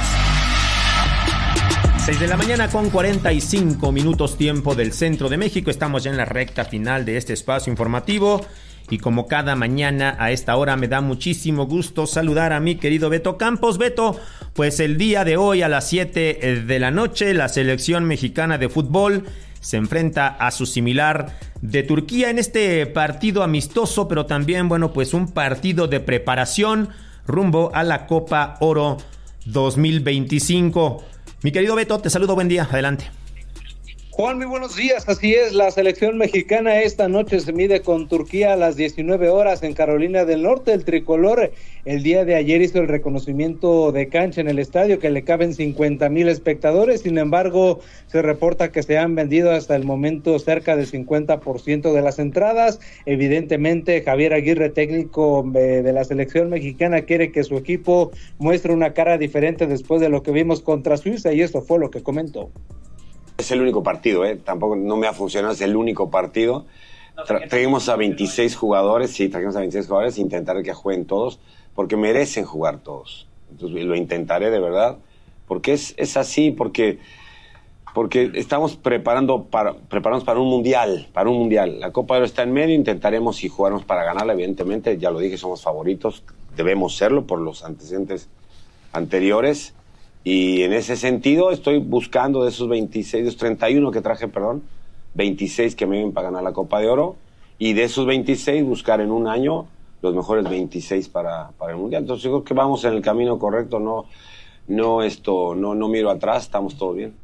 6 de la mañana con 45 minutos, tiempo del centro de México. Estamos ya en la recta final de este espacio informativo. Y como cada mañana a esta hora me da muchísimo gusto saludar a mi querido Beto Campos. Beto, pues el día de hoy a las 7 de la noche la selección mexicana de fútbol se enfrenta a su similar de Turquía en este partido amistoso, pero también, bueno, pues un partido de preparación rumbo a la Copa Oro 2025. Mi querido Beto, te saludo, buen día, adelante. Juan, muy buenos días. Así es, la selección mexicana esta noche se mide con Turquía a las 19 horas en Carolina del Norte. El tricolor el día de ayer hizo el reconocimiento de cancha en el estadio, que le caben 50,000 espectadores. Sin embargo, se reporta que se han vendido hasta el momento cerca del 50% de las entradas. Evidentemente, Javier Aguirre, técnico de la selección mexicana, quiere que su equipo muestre una cara diferente después de lo que vimos contra Suiza, y esto fue lo que comentó. Es el único partido, tampoco no me ha funcionado, es el único partido. Trajimos a 26 jugadores, intentaré que jueguen todos, porque merecen jugar todos. Entonces lo intentaré de verdad, porque es así, porque estamos preparándonos para un mundial. La Copa de Oro está en medio, intentaremos y jugarnos para ganarla, evidentemente, ya lo dije, somos favoritos, debemos serlo por los antecedentes anteriores. Y en ese sentido estoy buscando de esos 31 que traje, 26 que me vienen para ganar la Copa de Oro, y de esos 26 buscar en un año los mejores 26 para el Mundial. Entonces yo creo que vamos en el camino correcto, no miro atrás, estamos todo bien.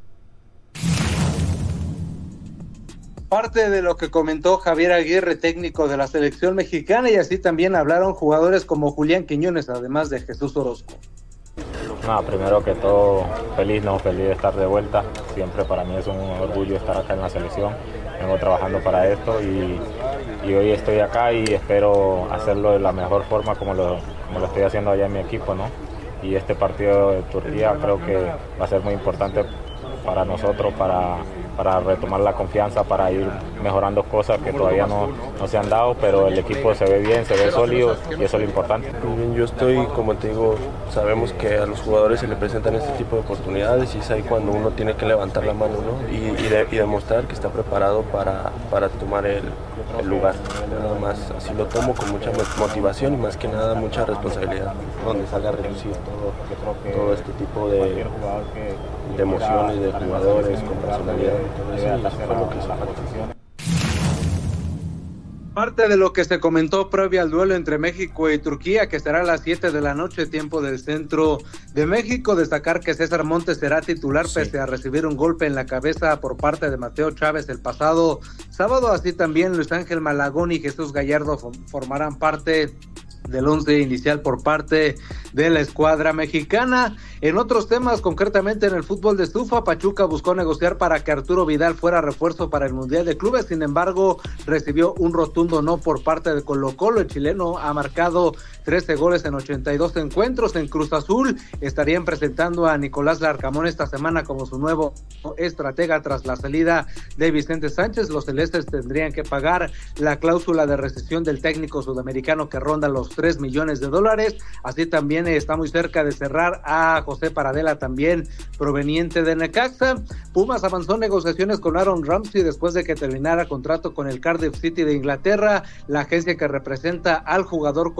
Parte de lo que comentó Javier Aguirre, técnico de la selección mexicana, y así también hablaron jugadores como Julián Quiñones, además de Jesús Orozco. Primero que todo, feliz de estar de vuelta. Siempre para mí es un orgullo estar acá en la selección. Vengo trabajando para esto y hoy estoy acá y espero hacerlo de la mejor forma como lo estoy haciendo allá en mi equipo, ¿no? Y este partido de Turquía creo que va a ser muy importante para nosotros, para retomar la confianza, para ir mejorando cosas que todavía no se han dado, pero el equipo se ve bien, se ve sólido y eso es lo importante. Yo estoy, como te digo, sabemos que a los jugadores se les presentan este tipo de oportunidades y es ahí cuando uno tiene que levantar la mano, ¿no? y demostrar que está preparado para tomar el lugar. Nada más así lo tomo, con mucha motivación y más que nada mucha responsabilidad, donde salga a reducir todo este tipo de emociones de jugadores con personalidad. Eso fue lo que hizo falta. Parte de lo que se comentó previo al duelo entre México y Turquía, que será a las 7 de la noche, tiempo del centro de México. Destacar que César Montes será titular pese a recibir un golpe en la cabeza por parte de Mateo Chávez el pasado sábado. Así también Luis Ángel Malagón y Jesús Gallardo formarán parte del 11 inicial por parte de la escuadra mexicana. En otros temas, concretamente en el fútbol de estufa, Pachuca buscó negociar para que Arturo Vidal fuera refuerzo para el Mundial de Clubes, sin embargo, recibió un rotundo no por parte de Colo-Colo. El chileno ha marcado 13 goles en 82 encuentros. En Cruz Azul estarían presentando a Nicolás Larcamón esta semana como su nuevo estratega tras la salida de Vicente Sánchez. Los celestes tendrían que pagar la cláusula de rescisión del técnico sudamericano que ronda los $3 millones. Así también está muy cerca de cerrar a José Paradela, también proveniente de Necaxa. Pumas avanzó negociaciones con Aaron Ramsey después de que terminara contrato con el Cardiff City de Inglaterra. La agencia que representa al jugador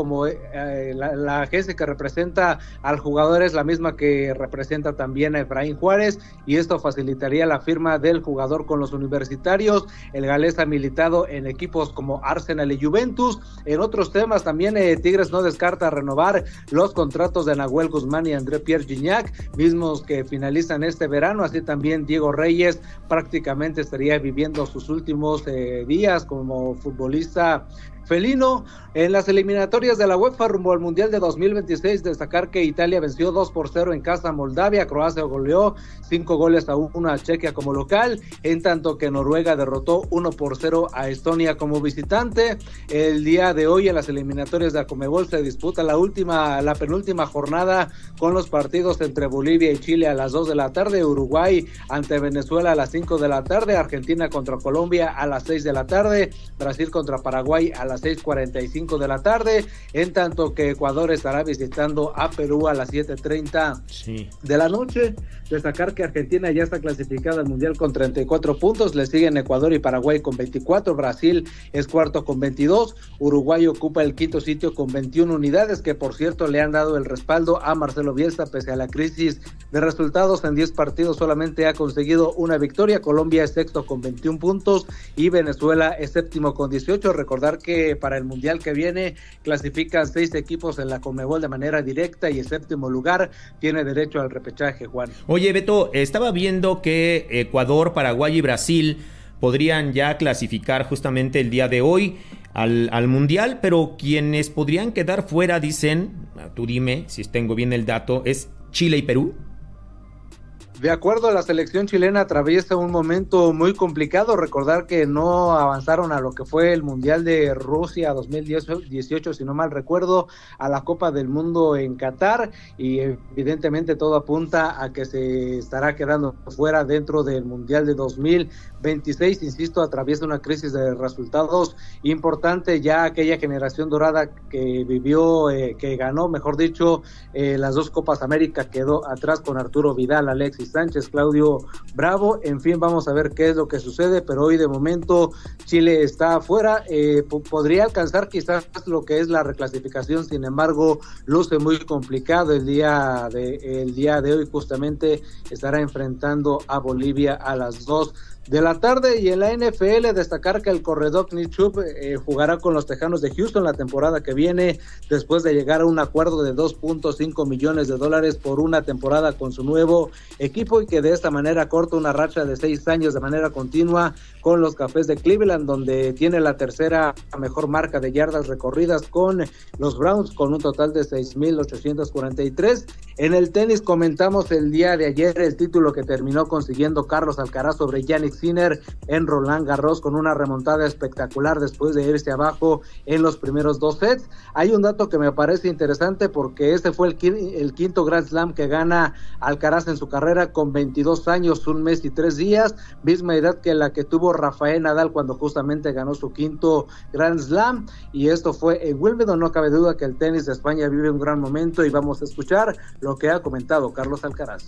la agencia que representa al jugador es la misma que representa también a Efraín Juárez, y esto facilitaría la firma del jugador con los universitarios. El galés ha militado en equipos como Arsenal y Juventus. En otros temas también Tigres no descarta renovar los contratos de Nahuel Guzmán y André Pierre Gignac, mismos que finalizan este verano. Así también Diego Reyes prácticamente estaría viviendo sus últimos días como futbolista felino. En las eliminatorias de la UEFA rumbo al Mundial de 2026, destacar que Italia venció 2-0 en casa a Moldavia, Croacia goleó 5-1 a Chequia como local, en tanto que Noruega derrotó 1-0 a Estonia como visitante. El día de hoy en las eliminatorias de la Conmebol se disputa la penúltima jornada con los partidos entre Bolivia y Chile a las 2 de la tarde, Uruguay ante Venezuela a las 5 de la tarde, Argentina contra Colombia a las 6 de la tarde, Brasil contra Paraguay a las 6:45 de la tarde, en tanto que Ecuador estará visitando a Perú a las 7:30 de la noche. Destacar que Argentina ya está clasificada al Mundial con 34 puntos, le siguen Ecuador y Paraguay con 24, Brasil es cuarto con 22, Uruguay ocupa el quinto sitio con con 21 unidades, que por cierto le han dado el respaldo a Marcelo Bielsa pese a la crisis de resultados. En 10 partidos solamente ha conseguido una victoria. Colombia es sexto con 21 puntos y Venezuela es séptimo con 18. Recordar que para el Mundial que viene clasifican 6 equipos en la Conmebol de manera directa y el séptimo lugar tiene derecho al repechaje, Juan. Oye, Beto, estaba viendo que Ecuador, Paraguay y Brasil podrían ya clasificar justamente el día de hoy al Mundial, pero quienes podrían quedar fuera, dicen, tú dime si tengo bien el dato, es Chile y Perú. De acuerdo, la selección chilena atraviesa un momento muy complicado. Recordar que no avanzaron a lo que fue el Mundial de Rusia 2018, si no mal recuerdo, a la Copa del Mundo en Qatar, y evidentemente todo apunta a que se estará quedando fuera dentro del Mundial de 2026. Insisto, atraviesa una crisis de resultados importante. Ya aquella generación dorada que vivió, que ganó, mejor dicho, las 2 Copas América, quedó atrás con Arturo Vidal, Alexis Sánchez, Claudio Bravo. En fin, vamos a ver qué es lo que sucede, pero hoy de momento Chile está afuera. Podría alcanzar quizás lo que es la reclasificación, sin embargo luce muy complicado. El día de hoy justamente estará enfrentando a Bolivia a las 2 de la tarde. Y en la NFL destacar que el corredor Nick Chubb jugará con los Tejanos de Houston la temporada que viene, después de llegar a un acuerdo de $2.5 millones por una temporada con su nuevo equipo, y que de esta manera corta una racha de 6 años de manera continua con los Cafés de Cleveland, donde tiene la tercera mejor marca de yardas recorridas con los Browns, con un total de 6,843. En el tenis comentamos el día de ayer el título que terminó consiguiendo Carlos Alcaraz sobre Jannik Sinner en Roland Garros, con una remontada espectacular después de irse abajo en los primeros 2 sets. Hay un dato que me parece interesante, porque ese fue el quinto Grand Slam que gana Alcaraz en su carrera, con 22 años, 1 mes y 3 días, misma edad que la que tuvo Rafael Nadal cuando justamente ganó su quinto Grand Slam, y esto fue en Wimbledon. No cabe duda que el tenis de España vive un gran momento, y vamos a escuchar lo que ha comentado Carlos Alcaraz.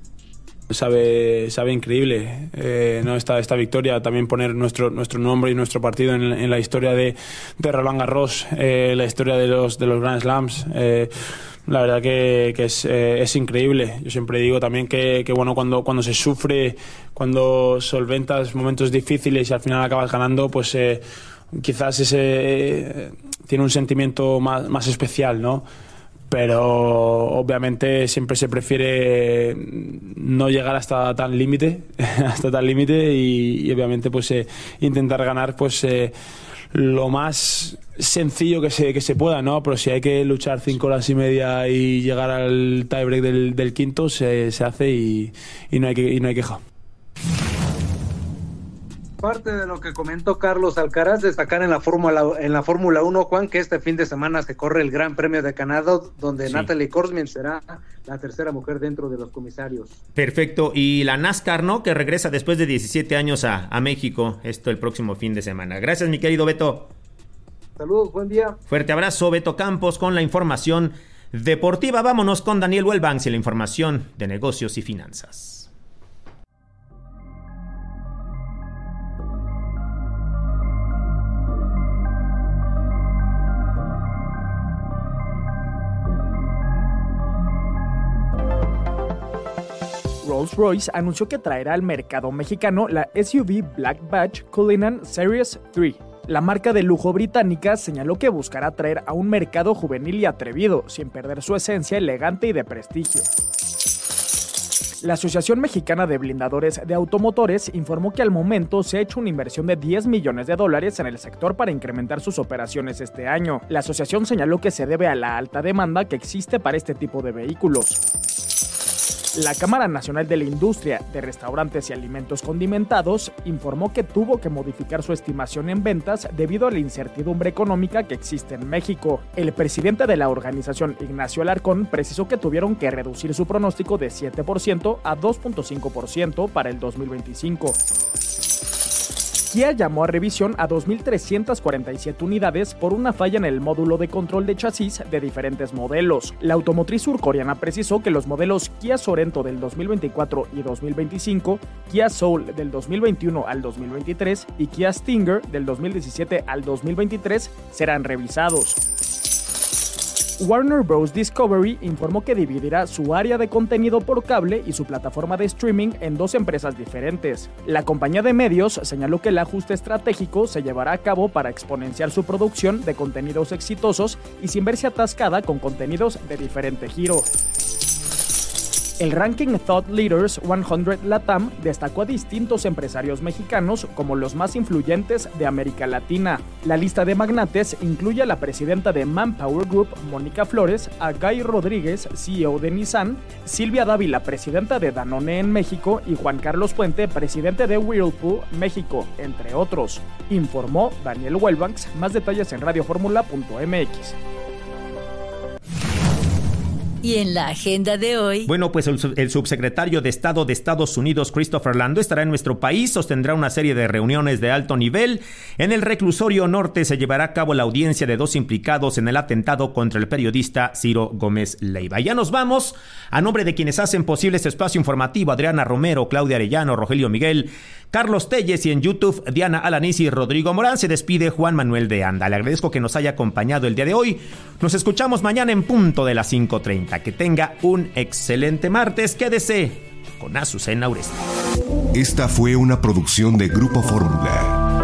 Sabe increíble, ¿no? Esta victoria, también poner nuestro nombre y nuestro partido en la historia de Roland Garros, la historia de los Grand Slams. La verdad que es increíble. Yo siempre digo también que bueno, cuando se sufre, cuando solventas momentos difíciles y al final acabas ganando, pues quizás ese tiene un sentimiento más especial, ¿no? Pero obviamente siempre se prefiere no llegar hasta tal límite y obviamente pues intentar ganar pues lo más sencillo que se pueda, ¿no? Pero si hay que luchar 5 horas y media y llegar al tiebreak del quinto, se hace y no hay queja. Parte de lo que comentó Carlos Alcaraz, destacar en la Fórmula 1, Juan, que este fin de semana se corre el Gran Premio de Canadá, donde sí, Natalie Korsman será la tercera mujer dentro de los comisarios. Perfecto, y la NASCAR, ¿no?, que regresa después de 17 años a México, esto el próximo fin de semana. Gracias, mi querido Beto. Saludos, buen día. Fuerte abrazo, Beto Campos, con la información deportiva. Vámonos con Daniel Wellbanks y la información de negocios y finanzas. Rolls-Royce anunció que traerá al mercado mexicano la SUV Black Badge Cullinan Series 3. La marca de lujo británica señaló que buscará atraer a un mercado juvenil y atrevido, sin perder su esencia elegante y de prestigio. La Asociación Mexicana de Blindadores de Automotores informó que al momento se ha hecho una inversión de $10 millones en el sector para incrementar sus operaciones este año. La asociación señaló que se debe a la alta demanda que existe para este tipo de vehículos. La Cámara Nacional de la Industria de Restaurantes y Alimentos Condimentados informó que tuvo que modificar su estimación en ventas debido a la incertidumbre económica que existe en México. El presidente de la organización, Ignacio Alarcón, precisó que tuvieron que reducir su pronóstico de 7% a 2.5% para el 2025. Kia llamó a revisión a 2.347 unidades por una falla en el módulo de control de chasis de diferentes modelos. La automotriz surcoreana precisó que los modelos Kia Sorento del 2024 y 2025, Kia Soul del 2021 al 2023 y Kia Stinger del 2017 al 2023 serán revisados. Warner Bros. Discovery informó que dividirá su área de contenido por cable y su plataforma de streaming en dos empresas diferentes. La compañía de medios señaló que el ajuste estratégico se llevará a cabo para exponenciar su producción de contenidos exitosos y sin verse atascada con contenidos de diferente giro. El ranking Thought Leaders 100 LATAM destacó a distintos empresarios mexicanos como los más influyentes de América Latina. La lista de magnates incluye a la presidenta de Manpower Group, Mónica Flores, a Guy Rodríguez, CEO de Nissan, Silvia Dávila, presidenta de Danone en México, y Juan Carlos Puente, presidente de Whirlpool, México, entre otros. Informó Daniel Welbanks. Más detalles en radioformula.mx. Y en la agenda de hoy... Bueno, pues el subsecretario de Estado de Estados Unidos, Christopher Lando, estará en nuestro país, sostendrá una serie de reuniones de alto nivel. En el reclusorio norte se llevará a cabo la audiencia de dos implicados en el atentado contra el periodista Ciro Gómez Leiva. Ya nos vamos. A nombre de quienes hacen posible este espacio informativo, Adriana Romero, Claudia Arellano, Rogelio Miguel, Carlos Telles, y en YouTube, Diana Alanís y Rodrigo Morán, se despide Juan Manuel de Anda. Le agradezco que nos haya acompañado el día de hoy. Nos escuchamos mañana en punto de las 5:30. Que tenga un excelente martes. Quédese con Azucena Uresti. Esta fue una producción de Grupo Fórmula.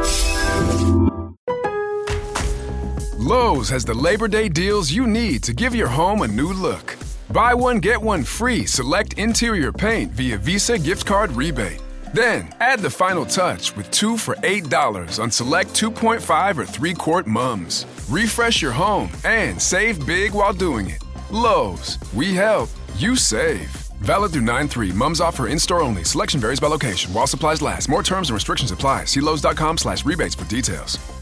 Lowe's has the Labor Day deals you need to give your home a new look. Buy one, get one free select interior paint via Visa gift card rebate. Then, add the final touch with 2 for $8 on select 2.5 or 3-quart mums. Refresh your home and save big while doing it. Lowe's, we help, you save. Valid through 9/3. Mums offer in-store only. Selection varies by location. While supplies last. More terms and restrictions apply. See Lowe's.com/rebates for details.